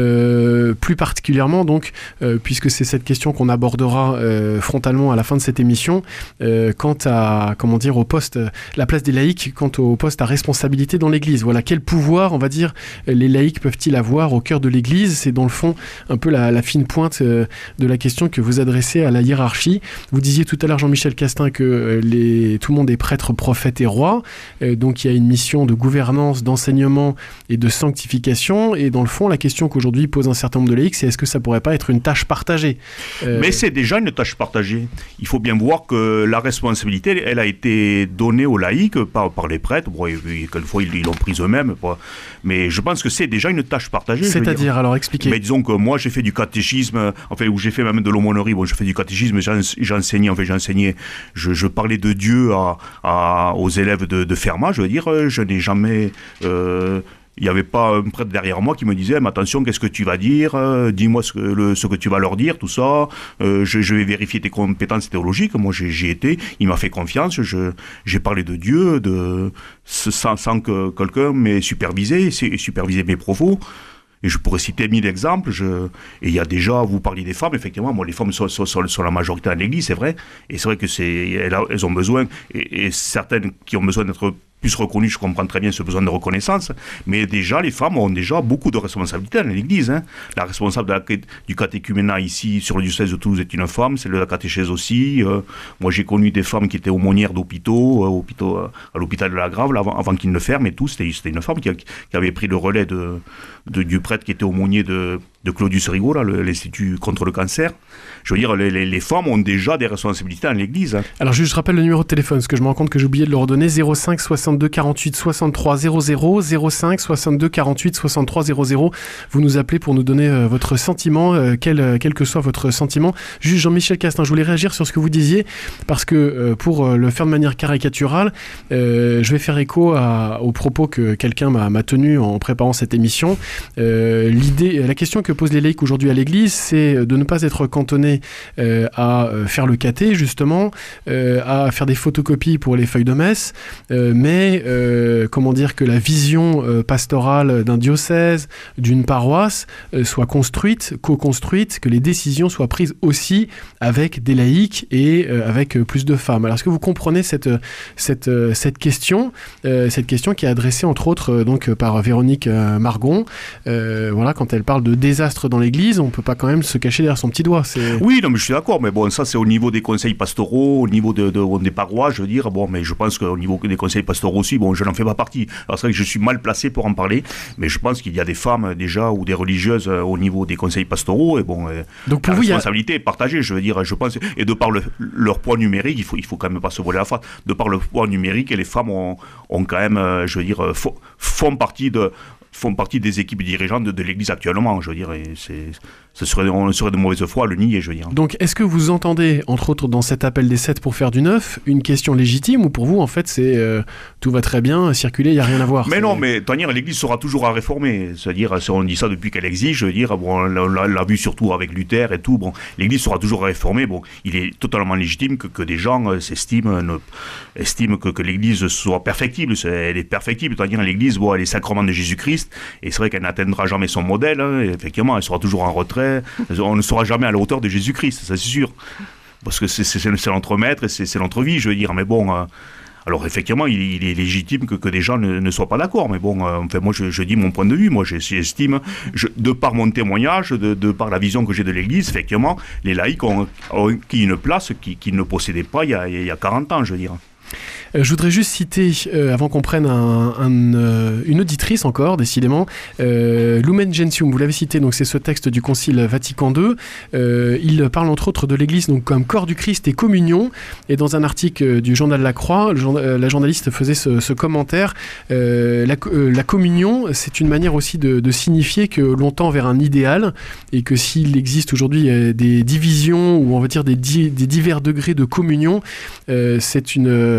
euh, plus particulièrement donc, euh, puisque c'est cette question qu'on abordera euh, frontalement à la fin de cette émission, euh, quant à, comment dire, au poste, la place des laïcs, quant au poste à responsabilité dans l'Église. Voilà, quel pouvoir, on va dire, les laïcs peuvent-ils avoir au cœur de l'Église? C'est dans le fond un peu la, la fine pointe euh, de la question que vous adressez à la hiérarchie. Vous disiez tout à l'heure, Jean-Michel Castin, que les, tout le monde est prêtre, prophète et roi. Euh, donc il y a une mission de gouvernance, d'enseignement et de sanctification. Et dans le fond, la question qu'aujourd'hui pose un certain nombre de laïcs, c'est est-ce que ça pourrait pas être une tâche partagée? euh... Mais c'est déjà une tâche partagée. Il faut bien voir que la responsabilité, elle a été donnée aux laïcs par, par les prêtres. Bon, quelquefois, ils l'ont prise eux-mêmes. Mais je pense que c'est déjà une tâche partagée. C'est-à-dire, alors expliquez. Mais disons que moi, j'ai fait du catéchisme, enfin, où j'ai fait même de l'aumônerie. Bon, je fais du catéchisme, j'enseignais, enfin, j'enseignais, je, je parlais de Dieu à, à, aux élèves de, de Fermat. Je veux dire, je n'ai jamais... Euh, il n'y avait pas un prêtre derrière moi qui me disait mais attention, qu'est-ce que tu vas dire, euh, dis-moi ce que, le, ce que tu vas leur dire, tout ça, euh, je, je vais vérifier tes compétences théologiques. Moi j'ai, j'ai été, il m'a fait confiance, je, j'ai parlé de Dieu de, sans, sans que quelqu'un m'ait supervisé, supervisé mes propos. Et je pourrais citer mille exemples. Je... Et il y a déjà, vous parliez des femmes, effectivement, moi, les femmes sont, sont, sont, sont la majorité dans l'Église, c'est vrai. Et c'est vrai que c'est, elles, elles ont besoin, et, et certaines qui ont besoin d'être plus reconnues, je comprends très bien ce besoin de reconnaissance. Mais déjà, les femmes ont déjà beaucoup de responsabilités dans l'Église. Hein. La responsable de la, du catéchuménat ici, sur le diocèse de Toulouse, est une femme, celle de la catéchèse aussi. Euh, moi, j'ai connu des femmes qui étaient aumônières d'hôpitaux, euh, hôpitaux, euh, à l'hôpital de la Grave, avant, avant qu'ils ne le ferment et tout. C'était, c'était une femme qui, a, qui avait pris le relais de, de, du prêtre qui était aumônier de, de Claudius Rigaud, là, le, l'Institut contre le cancer. Je veux dire, les, les, les femmes ont déjà des responsabilités dans l'Église. Hein. Alors, juste, je rappelle le numéro de téléphone, parce que je me rends compte que j'ai oublié de le redonner, zéro cinq soixante-deux quarante-huit soixante-trois zéro zéro, zéro cinq soixante-deux quarante-huit soixante-trois zéro zéro. Vous nous appelez pour nous donner euh, votre sentiment, euh, quel, euh, quel que soit votre sentiment. Juste, Jean-Michel Castin, je voulais réagir sur ce que vous disiez, parce que euh, pour euh, le faire de manière caricaturale, euh, je vais faire écho à, aux propos que quelqu'un m'a, m'a tenu en préparant cette émission. Euh, l'idée, la question que posent les laïcs aujourd'hui à l'Église, c'est de ne pas être cantonné euh, à faire le caté, justement, euh, à faire des photocopies pour les feuilles de messe, euh, mais euh, comment dire que la vision euh, pastorale d'un diocèse, d'une paroisse, euh, soit construite, co-construite, que les décisions soient prises aussi avec des laïcs et euh, avec euh, plus de femmes. Alors, est-ce que vous comprenez cette, cette, euh, cette question, euh, cette question qui est adressée entre autres euh, donc par Véronique euh, Margon, euh, voilà, quand elle parle de désastre dans l'Église, on peut pas quand même se cacher derrière son petit doigt. C'est... Oui, non, mais je suis d'accord, mais bon, ça c'est au niveau des conseils pastoraux, au niveau de, de, des paroisses, je veux dire, bon, mais je pense qu'au niveau des conseils pastoraux aussi, bon, je n'en fais pas partie. Alors c'est vrai que je suis mal placé pour en parler, mais je pense qu'il y a des femmes déjà ou des religieuses au niveau des conseils pastoraux, et bon, donc pour la vous, responsabilité a... est partagée, je veux dire, je pense, et de par le, leur poids numérique, il faut, il faut quand même pas se voiler la face, de par le poids numérique, et les femmes ont, ont quand même, je veux dire, font partie de font partie des équipes dirigeantes de, de l'Église actuellement, je veux dire, et c'est, ce serait, on serait de mauvaise foi à le nier, je veux dire. Donc, est-ce que vous entendez, entre autres, dans cet appel des sept pour faire du neuf, une question légitime, ou pour vous, en fait, c'est euh, tout va très bien, circuler, il n'y a rien à voir? Mais c'est... non, mais Tania, l'Église sera toujours à réformer, c'est-à-dire, on dit ça depuis qu'elle existe, je veux dire, bon, on l'a, l'a vu surtout avec Luther et tout, bon, l'Église sera toujours à réformer, bon, il est totalement légitime que, que des gens euh, s'estiment, ne, estiment que, que l'Église soit perfectible, c'est, elle est perfectible, c'est-à-dire l'Église, bon, elle est sacrement de Jésus-Christ, et c'est vrai qu'elle n'atteindra jamais son modèle, hein, et effectivement, elle sera toujours en retrait, on ne sera jamais à la hauteur de Jésus-Christ, ça c'est sûr, parce que c'est, c'est, c'est l'entremaître et c'est, c'est l'entrevie, je veux dire, mais bon, euh, alors effectivement, il, il est légitime que, que des gens ne, ne soient pas d'accord, mais bon, euh, enfin, moi je, je dis mon point de vue, moi j'estime, je, de par mon témoignage, de, de par la vision que j'ai de l'Église, effectivement, les laïcs ont, ont acquis une place qu'ils qui ne possédaient pas il y, a, il y a quarante ans, je veux dire. Euh, je voudrais juste citer, euh, avant qu'on prenne un, un, euh, une auditrice encore, décidément, euh, Lumen Gentium, vous l'avez cité, donc c'est ce texte du Concile Vatican deux. Euh, il parle entre autres de l'Église donc, comme corps du Christ et communion. Et dans un article du journal La Croix, le, euh, la journaliste faisait ce, ce commentaire. Euh, la, euh, la communion, c'est une manière aussi de, de signifier que l'on tend vers un idéal et que s'il existe aujourd'hui euh, des divisions ou on va dire des, di- des divers degrés de communion, euh, c'est une... Euh, voilà,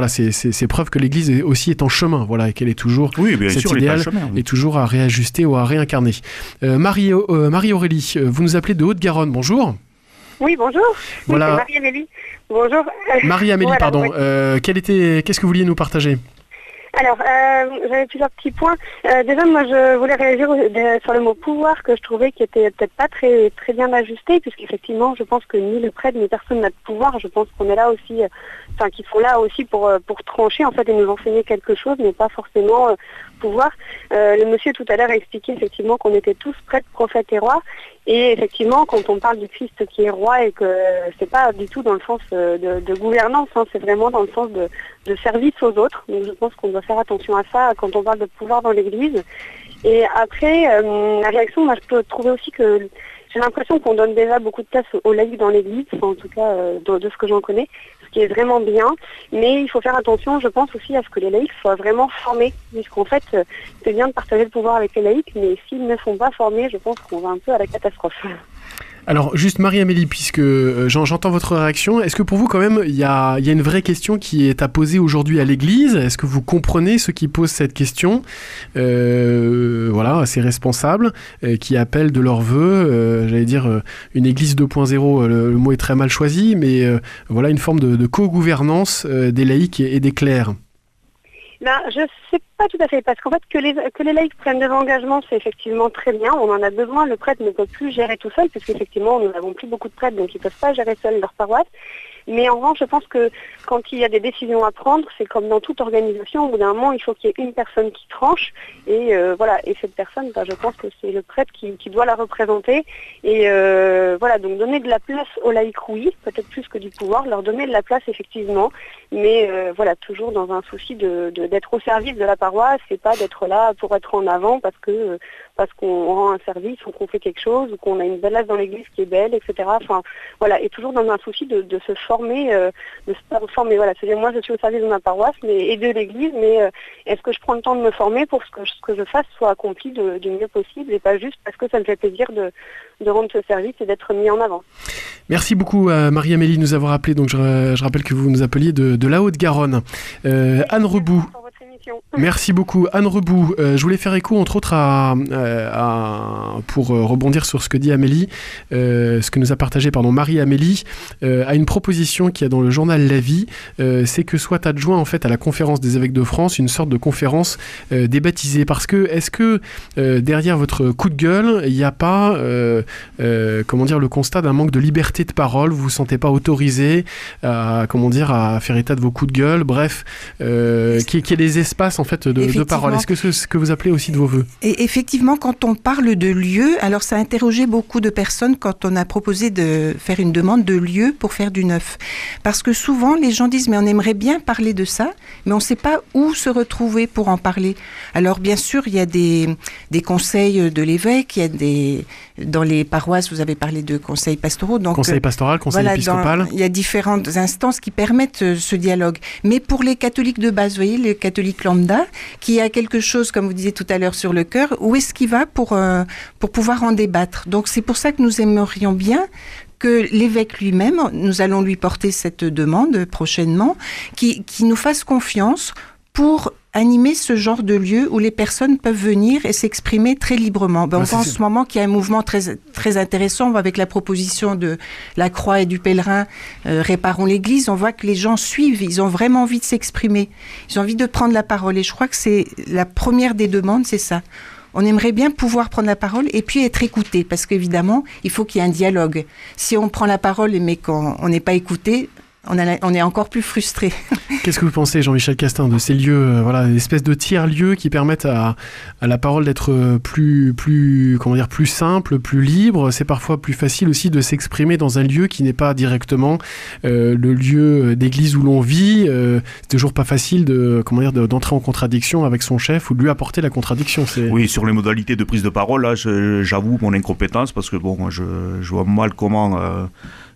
c'est, c'est, c'est preuve que l'Église est, aussi est en chemin, voilà, et qu'elle est toujours oui, bien cet sûr, idéal est, chemin, oui. est toujours à réajuster ou à réincarner. Euh, Marie, euh, Marie-Aurélie, vous nous appelez de Haute-Garonne, bonjour. Oui, bonjour. Voilà. Oui, c'est Marie-Amélie. Bonjour. Marie-Amélie, voilà, pardon. oui. Euh, quel était, qu'est-ce que vous vouliez nous partager ? Alors, euh, j'avais plusieurs petits points. Euh, déjà, moi, je voulais réagir de, sur le mot pouvoir, que je trouvais qui était peut-être pas très très bien ajusté, puisqu'effectivement, je pense que ni le prêtre ni personne n'a de pouvoir. Je pense qu'on est là aussi, enfin, euh, qu'ils sont là aussi pour pour trancher en fait et nous enseigner quelque chose, mais pas forcément euh, pouvoir. Euh, le monsieur tout à l'heure a expliqué effectivement qu'on était tous prêtres, prophètes et rois. Et effectivement, quand on parle du Christ qui est roi et que c'est pas du tout dans le sens de, de gouvernance, hein, c'est vraiment dans le sens de, de service aux autres. Donc je pense qu'on doit faire attention à ça quand on parle de pouvoir dans l'Église. Et après, euh, la réaction, moi je peux trouver aussi que j'ai l'impression qu'on donne déjà beaucoup de place aux laïcs dans l'Église, enfin, en tout cas euh, de, de ce que j'en connais, ce qui est vraiment bien. Mais il faut faire attention, je pense aussi, à ce que les laïcs soient vraiment formés, puisqu'en fait, euh, c'est bien de partager le pouvoir avec les laïcs, mais s'ils ne sont pas formés, je pense qu'on va un peu à la catastrophe. Alors, juste Marie-Amélie, puisque euh, j'entends votre réaction, est-ce que pour vous, quand même, il y a, y a une vraie question qui est à poser aujourd'hui à l'Église ? Est-ce que vous comprenez ceux qui posent cette question ? euh, Voilà, ces responsables euh, qui appellent de leur vœu, euh, j'allais dire, euh, une Église deux point zéro, le, le mot est très mal choisi, mais euh, voilà, une forme de, de co-gouvernance euh, des laïcs et, et des clercs. Ben, je sais pas tout à fait, parce qu'en fait, que les, que les laïcs prennent des engagements, c'est effectivement très bien, on en a besoin, le prêtre ne peut plus gérer tout seul, puisqu'effectivement, nous n'avons plus beaucoup de prêtres, donc ils ne peuvent pas gérer seuls leur paroisse. Mais en revanche, je pense que quand il y a des décisions à prendre, c'est comme dans toute organisation, au bout d'un moment, il faut qu'il y ait une personne qui tranche, et euh, voilà, et cette personne, ben, je pense que c'est le prêtre qui, qui doit la représenter, et euh, voilà, donc donner de la place aux laïcs, oui, peut-être plus que du pouvoir, leur donner de la place, effectivement, mais euh, voilà, toujours dans un souci de, de, d'être au service de la paroisse, et pas d'être là pour être en avant, parce que parce qu'on rend un service, ou qu'on fait quelque chose, ou qu'on a une place dans l'église qui est belle, et cetera. Enfin, voilà, et toujours dans un souci de, de se former, euh, de se former. Voilà, c'est-à-dire moi je suis au service de ma paroisse mais, et de l'église, mais euh, est-ce que je prends le temps de me former pour que ce que je fasse soit accompli de, du mieux possible, et pas juste parce que ça me fait plaisir de, de rendre ce service et d'être mis en avant. Merci beaucoup à Marie-Amélie de nous avoir appelé. Donc je, je rappelle que vous nous appeliez de, de la Haute-Garonne. Euh, Anne Reboux. Merci beaucoup. Anne Reboux, euh, je voulais faire écho entre autres à, à, à pour rebondir sur ce que dit Amélie, euh, ce que nous a partagé pardon, Marie-Amélie, euh, à une proposition qu'il y a dans le journal La Vie, euh, c'est que soit adjoint en fait à la conférence des évêques de France une sorte de conférence euh, débaptisée. Parce que est-ce que euh, derrière votre coup de gueule, il n'y a pas euh, euh, comment dire, le constat d'un manque de liberté de parole ? Vous vous sentez pas autorisé à, comment dire, à faire état de vos coups de gueule, bref, euh, qui qui est les espaces en fait de, de parole. Est-ce que c'est ce que vous appelez aussi de vos voeux ? Et effectivement, quand on parle de lieu, alors ça a interrogé beaucoup de personnes quand on a proposé de faire une demande de lieu pour faire du neuf. Parce que souvent, les gens disent, mais on aimerait bien parler de ça, mais on ne sait pas où se retrouver pour en parler. Alors bien sûr, il y a des, des conseils de l'évêque, il y a des... Dans les paroisses, vous avez parlé de conseils pastoraux. Donc, conseil pastoral, conseil voilà, épiscopal. Dans, il y a différentes instances qui permettent euh, ce dialogue. Mais pour les catholiques de base, vous voyez, les catholiques lambda, qui a quelque chose, comme vous disiez tout à l'heure, sur le cœur, où est-ce qu'il va pour, euh, pour pouvoir en débattre ? Donc c'est pour ça que nous aimerions bien que l'évêque lui-même, nous allons lui porter cette demande prochainement, qui, qui nous fasse confiance pour animer ce genre de lieu où les personnes peuvent venir et s'exprimer très librement. Ben, on voit en ce moment qu'il y a un mouvement très, très intéressant avec la proposition de la Croix et du Pèlerin, euh, Réparons l'Église. On voit que les gens suivent, ils ont vraiment envie de s'exprimer. Ils ont envie de prendre la parole. Et je crois que c'est la première des demandes, c'est ça. On aimerait bien pouvoir prendre la parole et puis être écouté, parce qu'évidemment, il faut qu'il y ait un dialogue. Si on prend la parole mais qu'on n'est pas écouté, On, a, on est encore plus frustré. Qu'est-ce que vous pensez, Jean-Michel Castin, de ces lieux, euh, voilà, une espèce de tiers-lieux qui permettent à, à la parole d'être plus, plus, comment dire, plus simple, plus libre. C'est parfois plus facile aussi de s'exprimer dans un lieu qui n'est pas directement euh, le lieu d'église où l'on vit. Euh, c'est toujours pas facile de, comment dire, de, d'entrer en contradiction avec son chef ou de lui apporter la contradiction. C'est... Oui, sur les modalités de prise de parole, là, je, j'avoue mon incompétence parce que bon, je, je vois mal comment. Euh,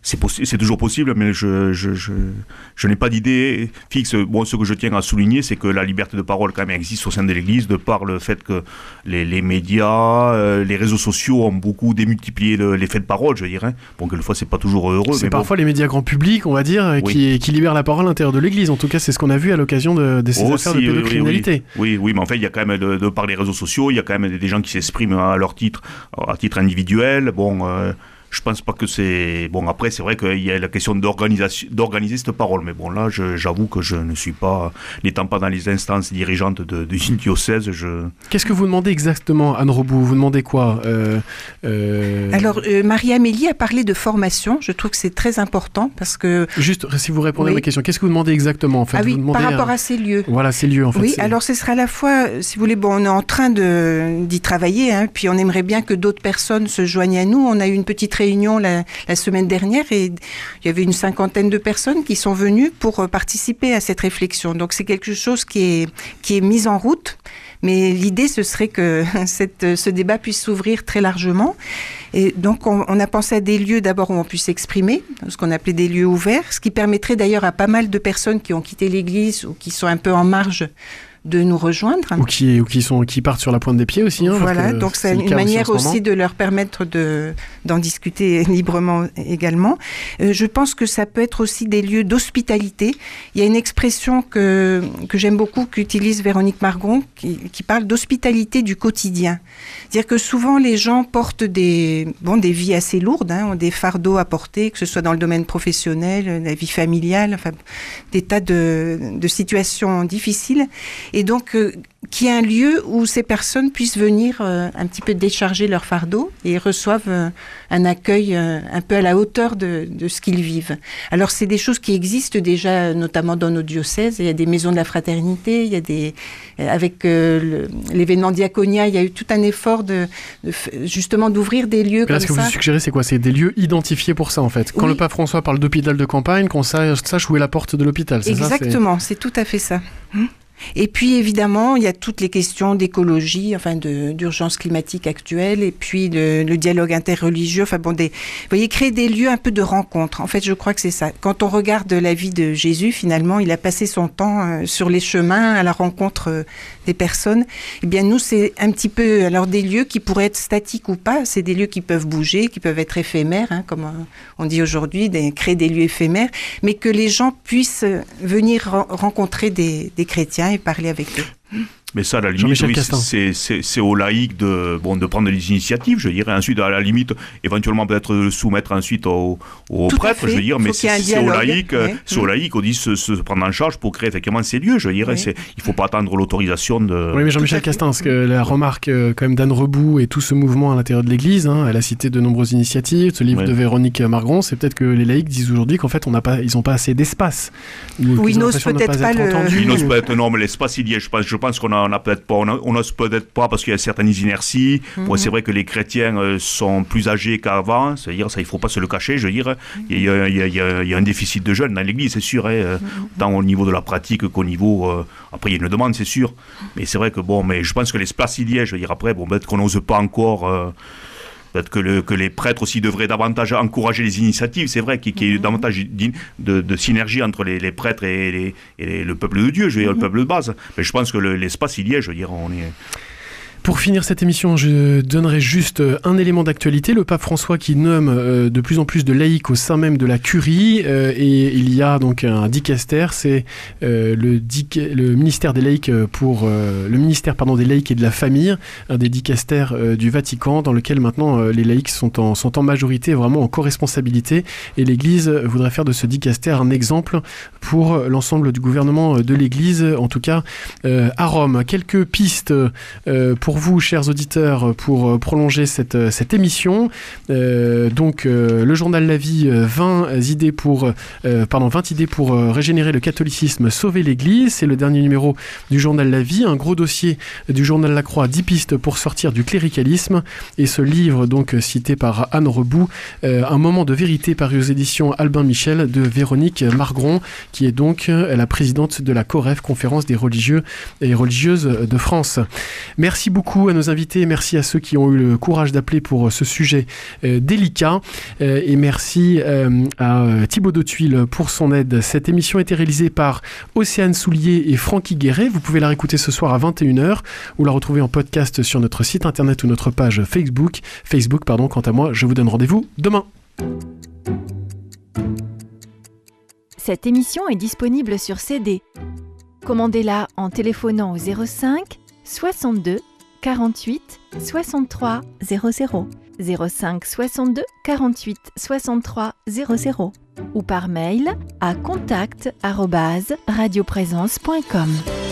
c'est, possi- c'est toujours possible, mais je, je, je, je n'ai pas d'idée fixe. Bon, ce que je tiens à souligner, c'est que la liberté de parole quand même existe au sein de l'Église, de par le fait que les, les médias, euh, les réseaux sociaux ont beaucoup démultiplié le, l'effet de parole, je dirais. Bon, quelquefois, c'est pas toujours heureux. C'est mais parfois bon. les médias grand public, on va dire, Oui. qui, qui libèrent la parole à l'intérieur de l'Église. En tout cas, c'est ce qu'on a vu à l'occasion de, de ces Aussi, affaires de oui, pédocriminalité. Oui, oui, oui, mais en fait, il y a quand même, de, de par les réseaux sociaux, il y a quand même des gens qui s'expriment à leur titre, à titre individuel. Bon, euh, je pense pas que c'est... Bon, après, c'est vrai qu'il y a la question d'organisation, d'organiser cette parole. Mais bon, là, je, j'avoue que je ne suis pas... N'étant pas dans les instances dirigeantes de, de une diocèse, je... Qu'est-ce que vous demandez exactement, Anne Reboux ? Vous demandez quoi ? euh, euh... Alors, euh, Marie-Amélie a parlé de formation. Je trouve que c'est très important parce que... Juste, si vous répondez Oui. à ma question, qu'est-ce que vous demandez exactement en fait ? Ah oui, Vous demandez, par rapport euh, à ces lieux. Voilà, ces lieux en fait. Oui, c'est- alors ce sera à la fois, euh, si vous voulez, bon, on est en train de, d'y travailler, hein, puis on aimerait bien que d'autres personnes se joignent à nous. On a eu une petite réunion la, la semaine dernière et il y avait une cinquantaine de personnes qui sont venues pour euh, participer à cette réflexion. Donc c'est quelque chose qui est, qui est mis en route. Mais l'idée, ce serait que cette, ce débat puisse s'ouvrir très largement. Et donc, on, on a pensé à des lieux d'abord où on puisse s'exprimer, ce qu'on appelait des lieux ouverts, ce qui permettrait d'ailleurs à pas mal de personnes qui ont quitté l'Église ou qui sont un peu en marge de nous rejoindre. Ou qui, ou qui, sont, qui partent sur la pointe des pieds aussi. Hein, parce Voilà, que donc c'est c'est le une cas manière en ce moment. aussi de leur permettre de, d'en discuter librement également. Euh, je pense que ça peut être aussi des lieux d'hospitalité. Il y a une expression que, que j'aime beaucoup qu'utilise Véronique Margron qui, qui parle d'hospitalité du quotidien. C'est-à-dire que souvent les gens portent des, bon, des vies assez lourdes, hein, ont des fardeaux à porter, que ce soit dans le domaine professionnel, la vie familiale, enfin, des tas de, de situations difficiles. Et donc, euh, qu'il y ait un lieu où ces personnes puissent venir euh, un petit peu décharger leur fardeau et reçoivent euh, un accueil euh, un peu à la hauteur de, de ce qu'ils vivent. Alors, c'est des choses qui existent déjà, notamment dans nos diocèses. Il y a des maisons de la fraternité, il y a des... euh, avec euh, le, l'événement Diaconia, il y a eu tout un effort de, de justement d'ouvrir des lieux Là, comme ce que ça. vous suggérez, c'est quoi ? C'est des lieux identifiés pour ça, en fait. Quand Oui. le pape François parle d'hôpital de campagne, qu'on sache, sache où est la porte de l'hôpital. C'est ça, c'est- Exactement, c'est tout à fait ça. Hum. Et puis évidemment, il y a toutes les questions d'écologie, enfin de, d'urgence climatique actuelle, et puis le, le dialogue interreligieux. Enfin bon, des, vous voyez, créer des lieux un peu de rencontre. En fait, je crois que c'est ça. Quand on regarde la vie de Jésus, finalement, il a passé son temps euh, sur les chemins, à la rencontre euh, des personnes. Eh bien, nous, c'est un petit peu, alors des lieux qui pourraient être statiques ou pas. C'est des lieux qui peuvent bouger, qui peuvent être éphémères, hein, comme on dit aujourd'hui, des, créer des lieux éphémères, mais que les gens puissent venir re- rencontrer des, des chrétiens et parler avec eux. Mais ça, à la limite, Jean-Michel oui, Castan. c'est, c'est, c'est aux laïcs de, bon, de prendre des initiatives, je dirais. Ensuite, à la limite, éventuellement peut-être le soumettre ensuite aux, aux Tout à prêtres, fait. je veux dire. Faut Mais qu'il y ait c'est, un c'est aux dialogue, laïcs, euh, ouais. c'est aux Mm. laïcs qu'on dit se, se prendre en charge pour créer effectivement ces lieux, je dirais. Oui. C'est, il ne faut pas attendre l'autorisation de... Oui, mais Jean-Michel Tout à fait. Castin, parce que la remarque euh, quand même d'Anne Reboux et tout ce mouvement à l'intérieur de l'Église, hein, elle a cité de nombreuses initiatives, ce livre Ouais. de Véronique Margron, c'est peut-être que les laïcs disent aujourd'hui qu'en fait on n'a pas, ils n'ont pas assez d'espace. Ou Ou ils qu'ils ont n'osent l'impression de peut-être pas être le- entendus. Il n'ose pas être énorme, l'espace il y est. Je pense, je pense qu'on a, on a peut-être pas, on, a- on n'ose peut-être pas parce qu'il y a certaines inerties. Mhm. Bon, c'est vrai que les chrétiens euh, sont plus âgés qu'avant, c'est-à-dire ça, il faut pas se le cacher, je veux dire. Il y a, il y a- il y a- il y a un déficit de jeunes dans l'Église, c'est sûr, hein, euh, tant au niveau de la pratique qu'au niveau. euh, après, il y a une demande, c'est sûr. Mais c'est vrai que bon, mais je pense que l'espace il y est. Je veux dire après, bon, peut-être qu'on n'ose pas encore. euh, Peut-être que, le, que les prêtres aussi devraient davantage encourager les initiatives. C'est vrai qu'il y ait davantage d'in- de, de synergie entre les, les prêtres et, les, et les- le peuple de Dieu, je veux dire, le peuple de base. Mais je pense que le- l'espace, il y est, je veux dire, on est... Pour finir cette émission, je donnerai juste euh, un élément d'actualité. Le pape François qui nomme euh, de plus en plus de laïcs au sein même de la curie, euh, et il y a donc un dicaster, c'est euh, le, dic- le ministère des laïcs pour euh, le ministère pardon des laïcs et de la famille, un des dicasters euh, du Vatican, dans lequel maintenant euh, les laïcs sont en sont en majorité, vraiment en co-responsabilité, et l'Église voudrait faire de ce dicaster un exemple pour l'ensemble du gouvernement de l'Église, en tout cas euh, à Rome. Quelques pistes euh, pour vous, chers auditeurs, pour euh, prolonger cette, euh, cette émission. Euh, donc, euh, le journal La Vie, euh, vingt idées pour, euh, pardon, vingt idées pour euh, régénérer le catholicisme, sauver l'Église. C'est le dernier numéro du journal La Vie. Un gros dossier du journal La Croix, dix pistes pour sortir du cléricalisme. Et ce livre, donc cité par Anne Reboux, euh, Un moment de vérité, paru aux éditions Albin Michel, de Véronique Margron, qui est donc euh, la présidente de la COREF, Conférence des religieux et religieuses de France. Merci beaucoup. beaucoup à nos invités, merci à ceux qui ont eu le courage d'appeler pour ce sujet euh, délicat euh, et merci euh, à Thibaut de Tuile pour son aide. Cette émission a été réalisée par Océane Soulier et Francky Guéret. Vous pouvez la réécouter ce soir à vingt et une heures ou la retrouver en podcast sur notre site internet ou notre page Facebook. Facebook, pardon. Quant à moi, je vous donne rendez-vous demain. Cette émission est disponible sur C D. Commandez-la en téléphonant au zéro cinq soixante-deux quarante-huit soixante-trois zéro zéro, zéro cinq soixante-deux quarante-huit soixante-trois zéro zéro ou par mail à contact arobase radioprésence point com.